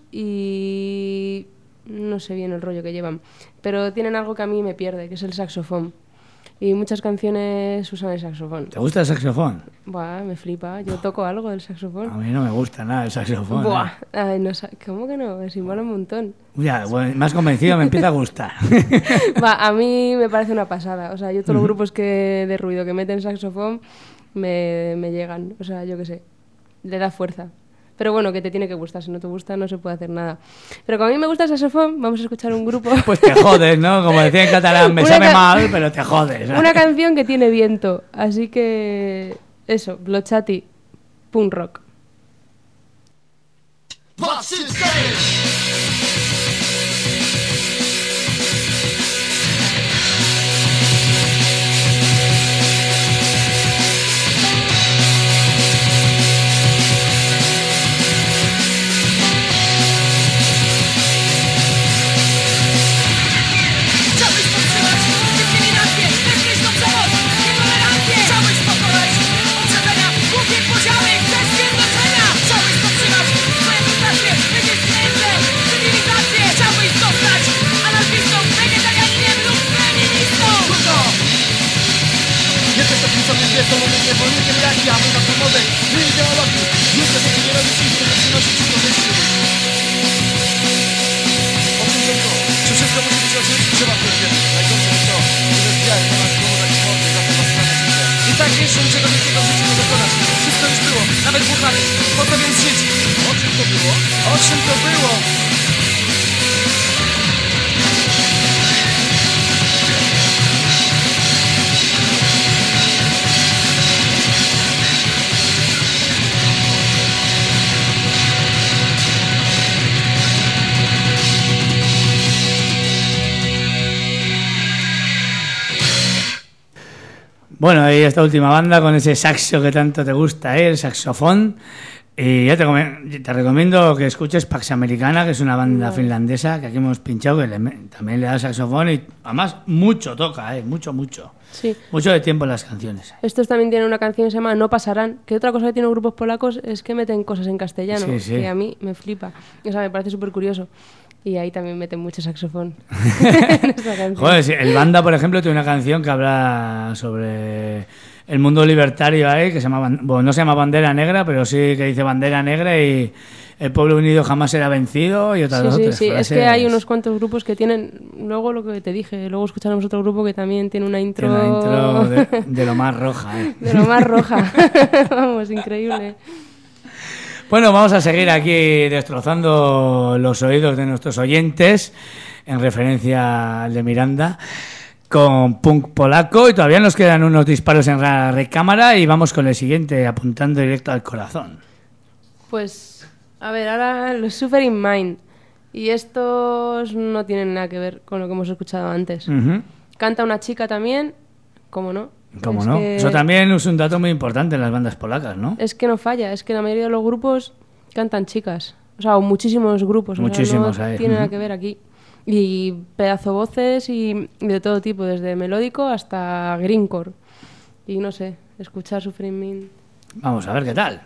y no sé bien el rollo que llevan, pero tienen algo que a mí me pierde, que es el saxofón. Y muchas canciones usan el saxofón. ¿Te gusta el saxofón? Buah, me flipa. Yo toco algo del A saxofón. mí no me gusta nada el saxofón. Buah, eh. ay, no, sa- ¿cómo que no? Me mola un montón. Ya, bueno, me has convencido, me empieza a gustar. Va, a mí me parece una pasada. O sea, yo todos los grupos que de ruido que meten saxofón me, me llegan. O sea, yo qué sé, le da fuerza. Pero bueno, que te tiene que gustar. Si no te gusta, no se puede hacer nada. Pero como a mí me gusta el saxofón, vamos a escuchar un grupo. Pues te jodes, ¿no? Como decía en catalán, me Una sabe ca- mal, pero te jodes. ¿sabes? Una canción que tiene viento. Así que eso, Blochati, punk rock. Chciałbyś podtrzymać dyskryminację, etniczną przemoc, nietolerancję. Chciałbyś pokonać uprzedzenia, głupie podziały, chcesz zjednoczenia. Chciałbyś podtrzymać swoje frustracje, wiedzieć pieniędzy, cywilizację. Chciałbyś zostać anarchistą, wegetarianinem lub feministą. Trudno! Jesteś takim sobie wiedzą, mówię niewolnikiem jak ja, my na pomocy, my ideologii. Nigdy sobie nie robisz nic, żeby przynosić ci korzyści. O czym to było? Czy wszystko musi być o czymś? Trzeba to wiedzieć. Najgorsze jest to, że rozbijają na nas głowę jak mordy za to własne życie. I tak wiesz, że niczego wielkiego w życiu nie dokonasz. Wszystko już było, nawet buchany. Po co więc żyć? O czym to było? O czym to było? Bueno, y esta última banda con ese saxo que tanto te gusta, ¿eh? El saxofón. Y yo te, come- te recomiendo que escuches Pax Americana, que es una banda Vale. finlandesa que aquí hemos pinchado, que le me- también le da saxofón y además mucho toca, ¿eh? Mucho, mucho. Sí. Mucho de tiempo en las canciones. Estos también tienen una canción que se llama No pasarán, que otra cosa que tienen los grupos polacos es que meten cosas en castellano, Sí, sí. que a mí me flipa. O sea, me parece súper curioso. Y ahí también meten mucho saxofón en esta canción. Joder, sí, el Banda, por ejemplo, tiene una canción que habla sobre el mundo libertario ahí, que se llama, ban- bueno, no se llama Bandera Negra, pero sí que dice Bandera Negra y el pueblo unido jamás será vencido y otras Sí, dos, sí, tres sí. Es frases. que hay unos cuantos grupos que tienen, luego lo que te dije, luego escucharemos otro grupo que también tiene una intro, Tiene una intro de, de lo más roja, ¿eh? de lo más roja. Vamos, increíble. Bueno, vamos a seguir aquí destrozando los oídos de nuestros oyentes en referencia al de Miranda con punk polaco y todavía nos quedan unos disparos en la recámara y vamos con el siguiente apuntando directo al corazón. Pues, a ver, ahora los Super in Mind. Y estos no tienen nada que ver con lo que hemos escuchado antes. Ujú. Canta una chica también, ¿cómo no? ¿Cómo Es no? que- Eso también es un dato muy importante en las bandas polacas, ¿no? Es que no falla, es que la mayoría de los grupos cantan chicas. O sea, o muchísimos grupos. Muchísimos o sea, no hay. tiene nada Ujú. que ver aquí. Y pedazo voces y, y de todo tipo, desde melódico hasta greencore. Y no sé, escuchar Suffering Mind. Vamos a ver qué tal.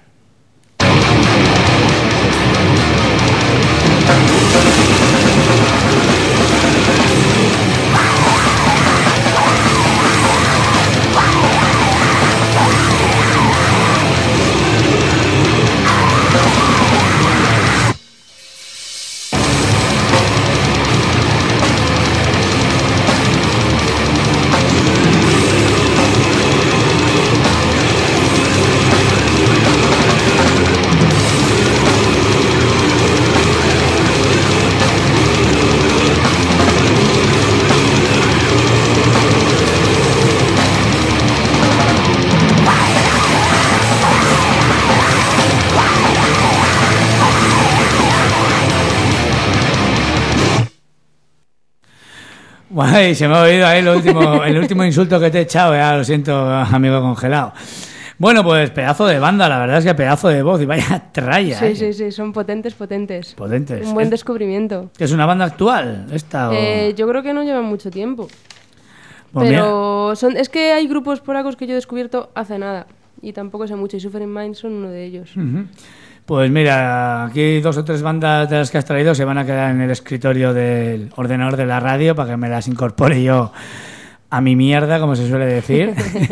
Guay, se me ha oído ahí el último, el último insulto que te he echado, ya lo siento, amigo congelado. Bueno, pues pedazo de banda, la verdad es que pedazo de voz y vaya tralla. Sí, ¿eh? sí, sí, son potentes, potentes. Potentes. Un buen ¿Es, descubrimiento. ¿Es una banda actual esta o...? Eh, yo creo que no llevan mucho tiempo. Pues pero son, es que hay grupos polacos que yo he descubierto hace nada. Y tampoco sé mucho. Y Suffering Mind son uno de ellos. Ujú. Pues mira, aquí dos o tres bandas de las que has traído se van a quedar en el escritorio del ordenador de la radio para que me las incorpore yo a mi mierda, como se suele decir.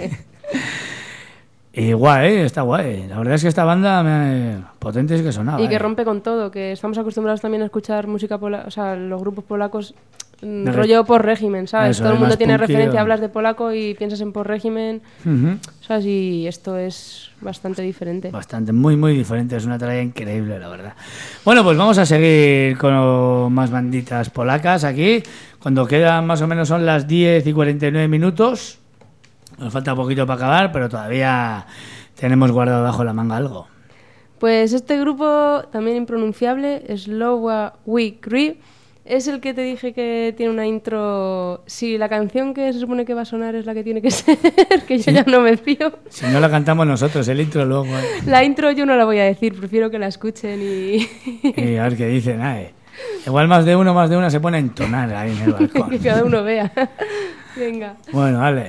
Y guay, ¿eh? Está guay. La verdad es que esta banda me... potente es que sonaba. Y que ¿eh? rompe con todo, que estamos acostumbrados también a escuchar música polaca, o sea, los grupos polacos, mm, De re- rollo por régimen, ¿sabes? Eso, todo el es mundo más tiene punky, referencia, o- hablas de polaco y piensas en por régimen, Ujú. ¿sabes? Y esto es bastante diferente. Bastante, muy, muy diferente. Es una tralla increíble, la verdad. Bueno, pues vamos a seguir con más banditas polacas aquí. Cuando quedan más o menos son las diez y cuarenta y nueve minutos. Nos falta poquito para acabar, pero todavía tenemos guardado bajo la manga algo. Pues este grupo, también impronunciable, Slowa We Cree, es el que te dije que tiene una intro... Si la canción que se supone que va a sonar es la que tiene que ser, que yo ya no me fío. Si no la cantamos nosotros, el intro luego. ¿eh? La intro yo no la voy a decir, prefiero que la escuchen y... Y a ver qué dicen. Ay. Igual más de uno, más de una se pone a entonar ahí en el balcón. que cada uno vea. Venga. Bueno, vale.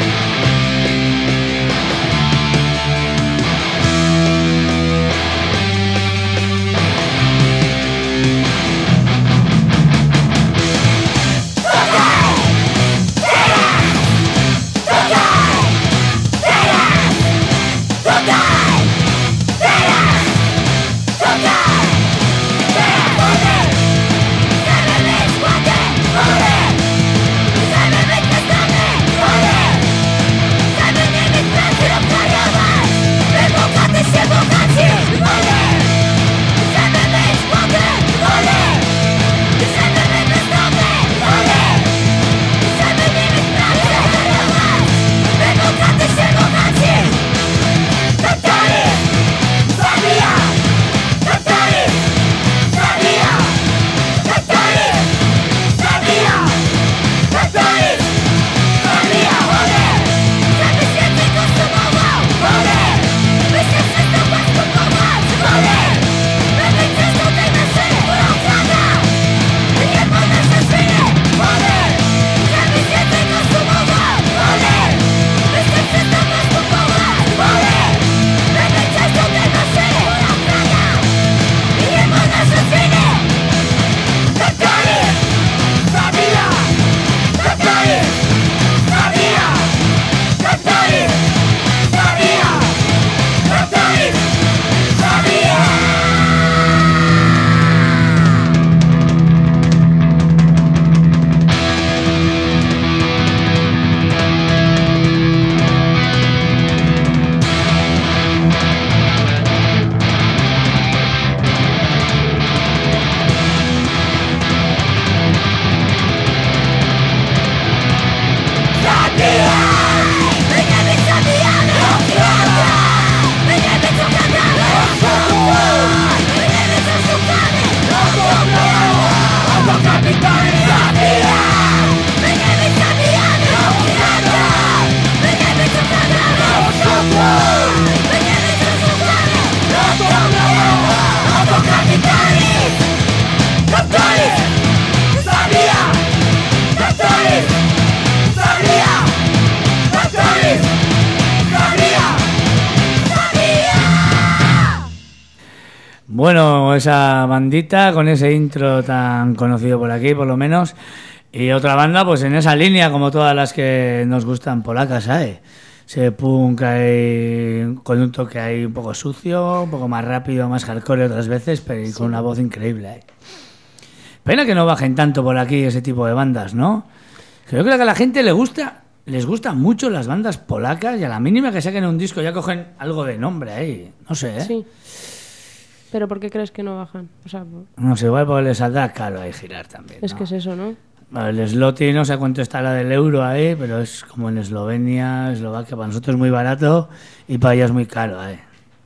Thank Bueno, esa bandita con ese intro tan conocido por aquí, por lo menos. Y otra banda, pues en esa línea, como todas las que nos gustan polacas, ¿sabes? Ese punk ahí, con un toque ahí un poco sucio, un poco más rápido, más hardcore otras veces, pero y con una voz increíble. ¿eh? Pena que no bajen tanto por aquí ese tipo de bandas, ¿no? Creo que a la gente le gusta, les gustan mucho las bandas polacas y a la mínima que saquen un disco ya cogen algo de nombre ahí. No sé, ¿eh? Sí. ¿Pero por qué crees que no bajan? O sea, por- No sé, igual porque les saldrá caro ahí girar también. es ¿no? que es eso, ¿no? Bueno, el Zloty no sé cuánto está la del euro ahí, pero es como en Eslovenia, Eslovaquia, para nosotros es muy barato y para ellos muy caro ahí.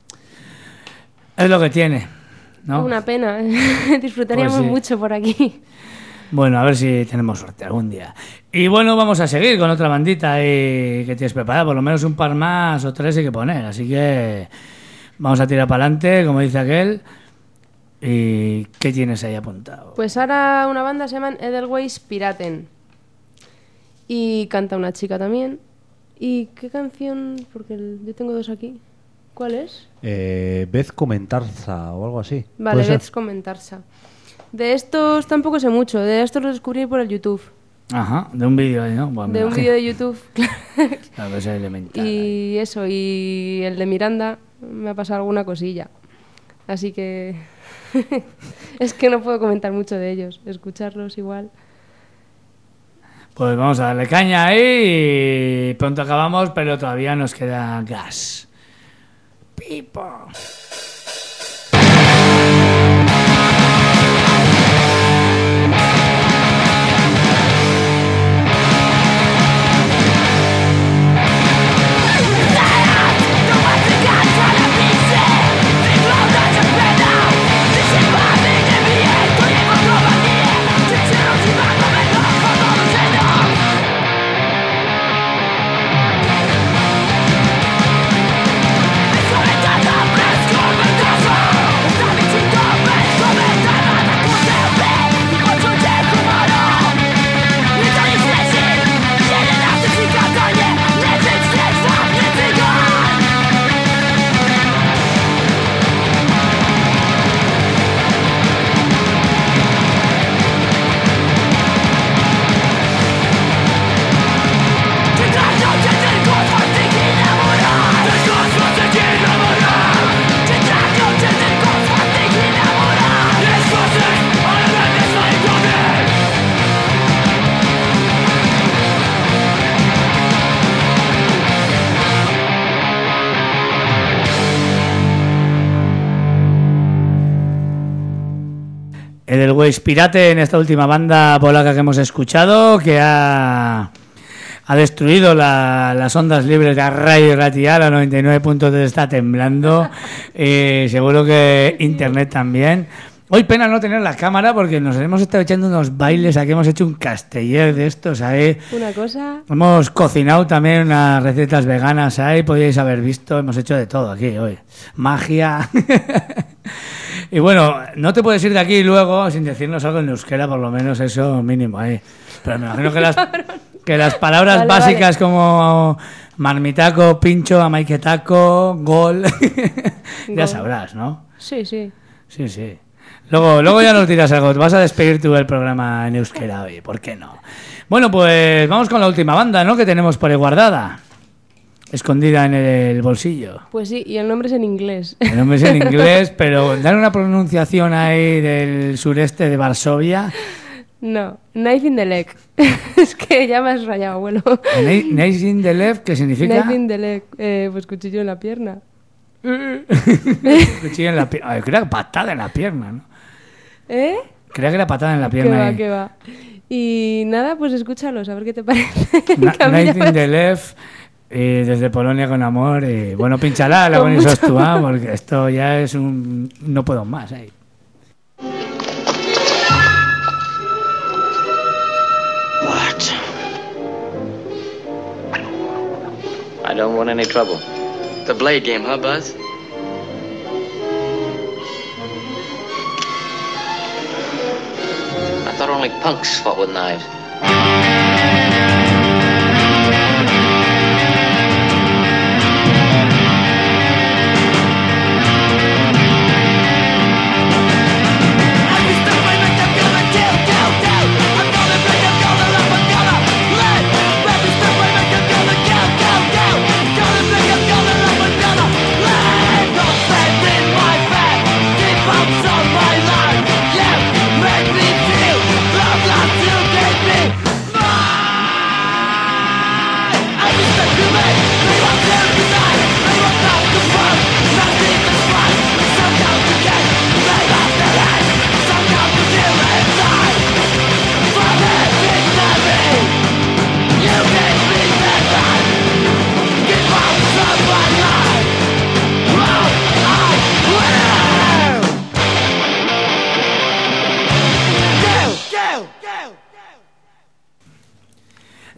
Es lo que tiene, ¿no? Una pena. Disfrutaríamos Pues sí. mucho por aquí. Bueno, a ver si tenemos suerte algún día. Y bueno, vamos a seguir con otra bandita ahí que tienes preparada, por lo menos un par más o tres hay que poner, así que vamos a tirar para adelante, como dice aquel. ¿Y qué tienes ahí apuntado? Pues ahora una banda se llaman Edelweiss Piraten. Y canta una chica también. ¿Y qué canción? Porque el- yo tengo dos aquí. ¿Cuál es? Eh, Vez Comentarza o algo así. Vale, ¿Puede ser? Let's Comentarsa. De estos tampoco sé mucho. De estos los descubrí por el YouTube. Ajá, de un vídeo ahí, ¿no? Bueno, me De un imagino. vídeo de YouTube. Claro, que es elemental. ahí. Y eso, y el de Miranda me ha pasado alguna cosilla. Así que es que no puedo comentar mucho de ellos. Escucharlos igual. Pues vamos a darle caña ahí y pronto acabamos, pero todavía nos queda gas. Pipo. Edelweiss Pirate en esta última banda polaca que hemos escuchado, que ha, ha destruido la- las ondas libres de Radio Ratia, la noventa y nueve punto tres está temblando, eh, seguro que internet también. Hoy pena no tener la cámara porque nos hemos estado echando unos bailes, aquí hemos hecho un casteller de estos ahí. Una cosa... Hemos cocinado también unas recetas veganas ahí, podíais haber visto, hemos hecho de todo aquí hoy. Magia. Y bueno, no te puedes ir de aquí luego sin decirnos algo en euskera, por lo menos eso mínimo ahí. Pero me imagino que las, que las palabras Vale, básicas como marmitaco, pincho, amaiketaco, gol, ya Gol. sabrás, ¿no? Sí, sí. Sí, sí. Luego, luego ya nos dirás algo. Vas a despedir tú el programa en euskera hoy, ¿por qué no? Bueno, pues vamos con la última banda, ¿no? Que tenemos por ahí guardada. Escondida en el bolsillo. Pues sí, y el nombre es en inglés. El nombre es en inglés, pero dar una pronunciación ahí del sureste de Varsovia. No, Knife in the Leg. Es que ya me has rayado, abuelo. Knife in the left, ¿qué significa? Knife in the Leg. Eh, pues cuchillo en la pierna. Cuchillo en la pierna. Ay, creo que patada en la pierna, ¿no? ¿Eh? Creía que era patada en la ¿Qué pierna. va, ahí. qué va? Y nada, pues escúchalos, a ver qué te parece. Na- Camila, Knife in the left, y desde Polonia con amor. Y bueno, pinchala, la Con pones mucho Sostua, porque esto ya es un. No puedo más, ahí. What? I don't want any trouble. The blade game, huh, Buzz? I thought only punks fought with knives.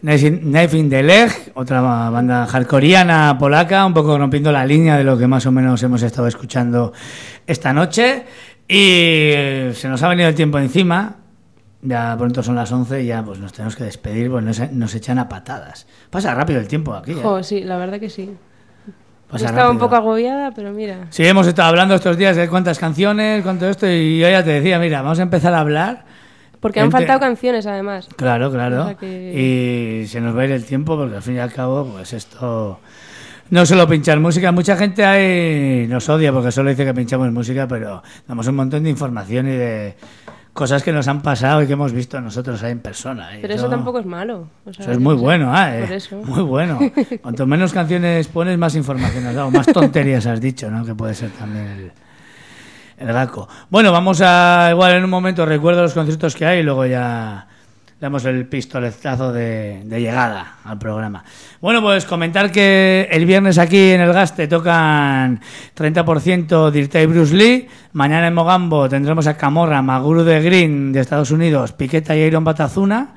Knife in the Leg, otra banda hardcoreana polaca, un poco rompiendo la línea de lo que más o menos hemos estado escuchando esta noche. Y se nos ha venido el tiempo encima. Ya pronto son las once y ya pues nos tenemos que despedir, pues nos, nos echan a patadas. Pasa rápido el tiempo aquí. ¿eh? Jo, sí, la verdad que sí. Pasa Estaba rápido. un poco agobiada, pero mira. Sí, hemos estado hablando estos días de cuántas canciones, cuánto esto, y yo ya te decía, mira, vamos a empezar a hablar. Porque han Gente- faltado canciones, además. Claro, claro. O sea que- Y se nos va a ir el tiempo porque al fin y al cabo, pues esto... No solo pinchar música, mucha gente ahí nos odia porque solo dice que pinchamos música, pero damos un montón de información y de cosas que nos han pasado y que hemos visto nosotros ahí en persona. Y Pero eso tampoco es malo. O sea, Eso es yo muy qué sé. bueno, ah, eh. Por eso. Muy bueno. Cuanto menos canciones pones, más información has dado, más tonterías has dicho, ¿no? Que puede ser también el, el gaco. Bueno, vamos a, igual en un momento recuerdo los conciertos que hay y luego ya damos el pistoletazo de, de llegada al programa. Bueno, pues comentar que el viernes aquí en el Gaste tocan treinta por ciento Dirty y Bruce Lee. Mañana en Mogambo tendremos a Camorra, Maguru de Green de Estados Unidos, Piqueta y Iron Batazuna.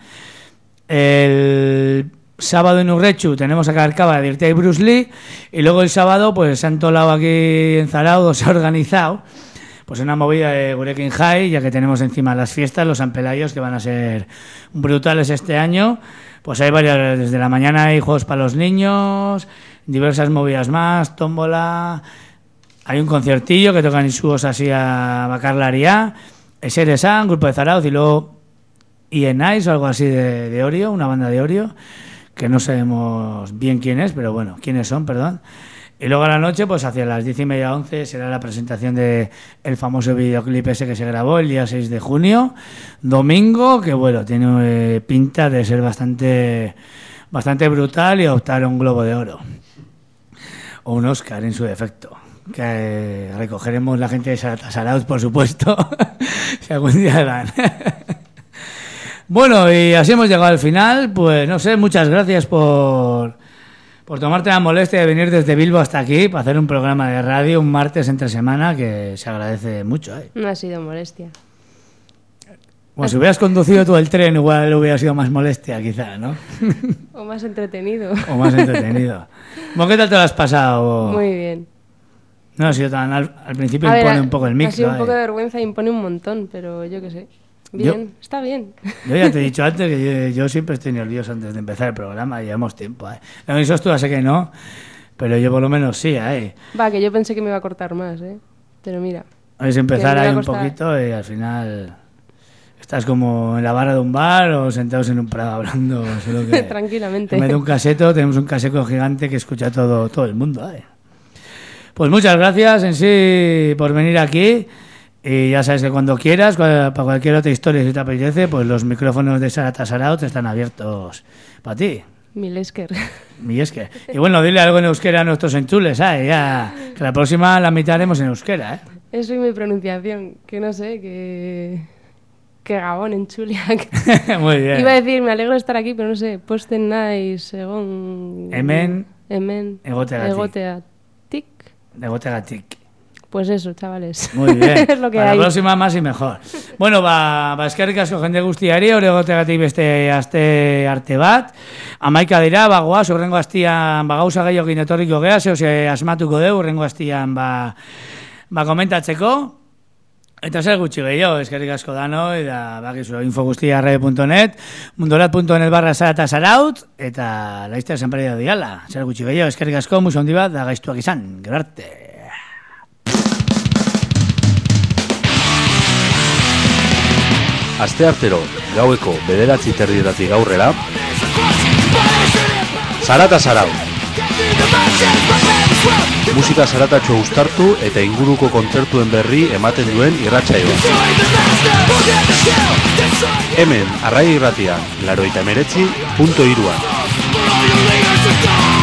El sábado en Urrechu tenemos a Carcaba, Dirty y Bruce Lee. Y luego el sábado pues se han tolado aquí en Zaraudo, se ha organizado pues una movida de Gurekin High, ya que tenemos encima las fiestas, los Ampelayos, que van a ser brutales este año. Pues hay varias, desde la mañana hay juegos para los niños, diversas movidas más, tómbola, hay un conciertillo que tocan Isuos así a Bacar Laria, Eseresan, grupo de Zarauz, y luego Ienais o algo así de, de Orio, una banda de Orio, que no sabemos bien quién es, pero bueno, quiénes son, perdón. Y luego a la noche, pues hacia las diez y media, once, será la presentación de el famoso videoclip ese que se grabó el día seis de junio, domingo, que bueno, tiene eh, pinta de ser bastante bastante brutal y optar a un Globo de Oro. O un Oscar en su defecto. Que eh, recogeremos la gente de Saratasaраut, por supuesto, si algún día dan. Bueno, y así hemos llegado al final. Pues no sé, muchas gracias por... por tomarte la molestia de venir desde Bilbo hasta aquí para hacer un programa de radio un martes entre semana, que se agradece mucho. ¿eh? No ha sido molestia. Bueno, si hubieras conducido tú el tren, igual hubiera sido más molestia, quizá, ¿no? O más entretenido. O más entretenido. Bueno, ¿qué tal te lo has pasado? Muy bien. No ha sido tan... Al, al principio A ver, impone ha- un poco el Ha micro. sido un poco ¿eh? de vergüenza, impone un montón, pero yo qué sé. Bien, está bien. Yo ya te he dicho antes que yo, yo siempre estoy nervioso antes de empezar el programa, llevamos tiempo. ¿eh? Lo mismo tú, sé que no, pero yo por lo menos sí. ¿eh? Va, que yo pensé que me iba a cortar más, ¿eh? Pero mira. Es empezar Que me ahí va a un costar. poquito y al final estás como en la barra de un bar o sentados en un prado hablando. Solo que Tranquilamente. en vez de un caseto, tenemos un caseco gigante que escucha todo, todo el mundo. ¿eh? Pues muchas gracias en sí por venir aquí. Y ya sabes que cuando quieras, cua- para cualquier otra historia, si te apetece, pues los micrófonos de Saratasaраut están abiertos para ti. Milesker. Y es que, y bueno, dile algo en euskera a nuestros enchules, ¿sabes? Ya, que la próxima la mitad haremos en euskera, ¿eh? Eso y mi pronunciación, que no sé, que... Que Gabón en Chuliak. Muy bien. Iba a decir, me alegro de estar aquí, pero no sé, posten naiz, egon... Hemen, Hemen... egoteagatik. Egoteatik. De Gotegatik. Pues eso, chavales. Muy bien. Es lo que Para hay. la próxima más y mejor. Bueno, ba, ba eskerrik asko jende guztiari, hori Gotegatik beste aste arte bat. Amaika dira, bagoaz, urrengo astian ba gauza gehiokin etorriko gea, zeo ze asmatuko deu, urrengo astian ba, ba komentatzeko. Eta zer gutxi gehiago, eskerrik asko danoi, da, bakizu, info guztia arraio punto net, mundorat punto net barra Saratasaраut, eta laizter zenpari da diala. Zer gutxi gehiago, eskerrik asko, muso handi bat, da gaiztuak izan, gero arte. Asteartero, gaueko bederatzi terdietatik gaurrera, Saratasaраut. Musika zaratatxo uztartu eta inguruko kontzertuen berri ematen duen irratsaioa. Hemen, Arraia Irratian, laurogeita hemeretzi puntu hiruan.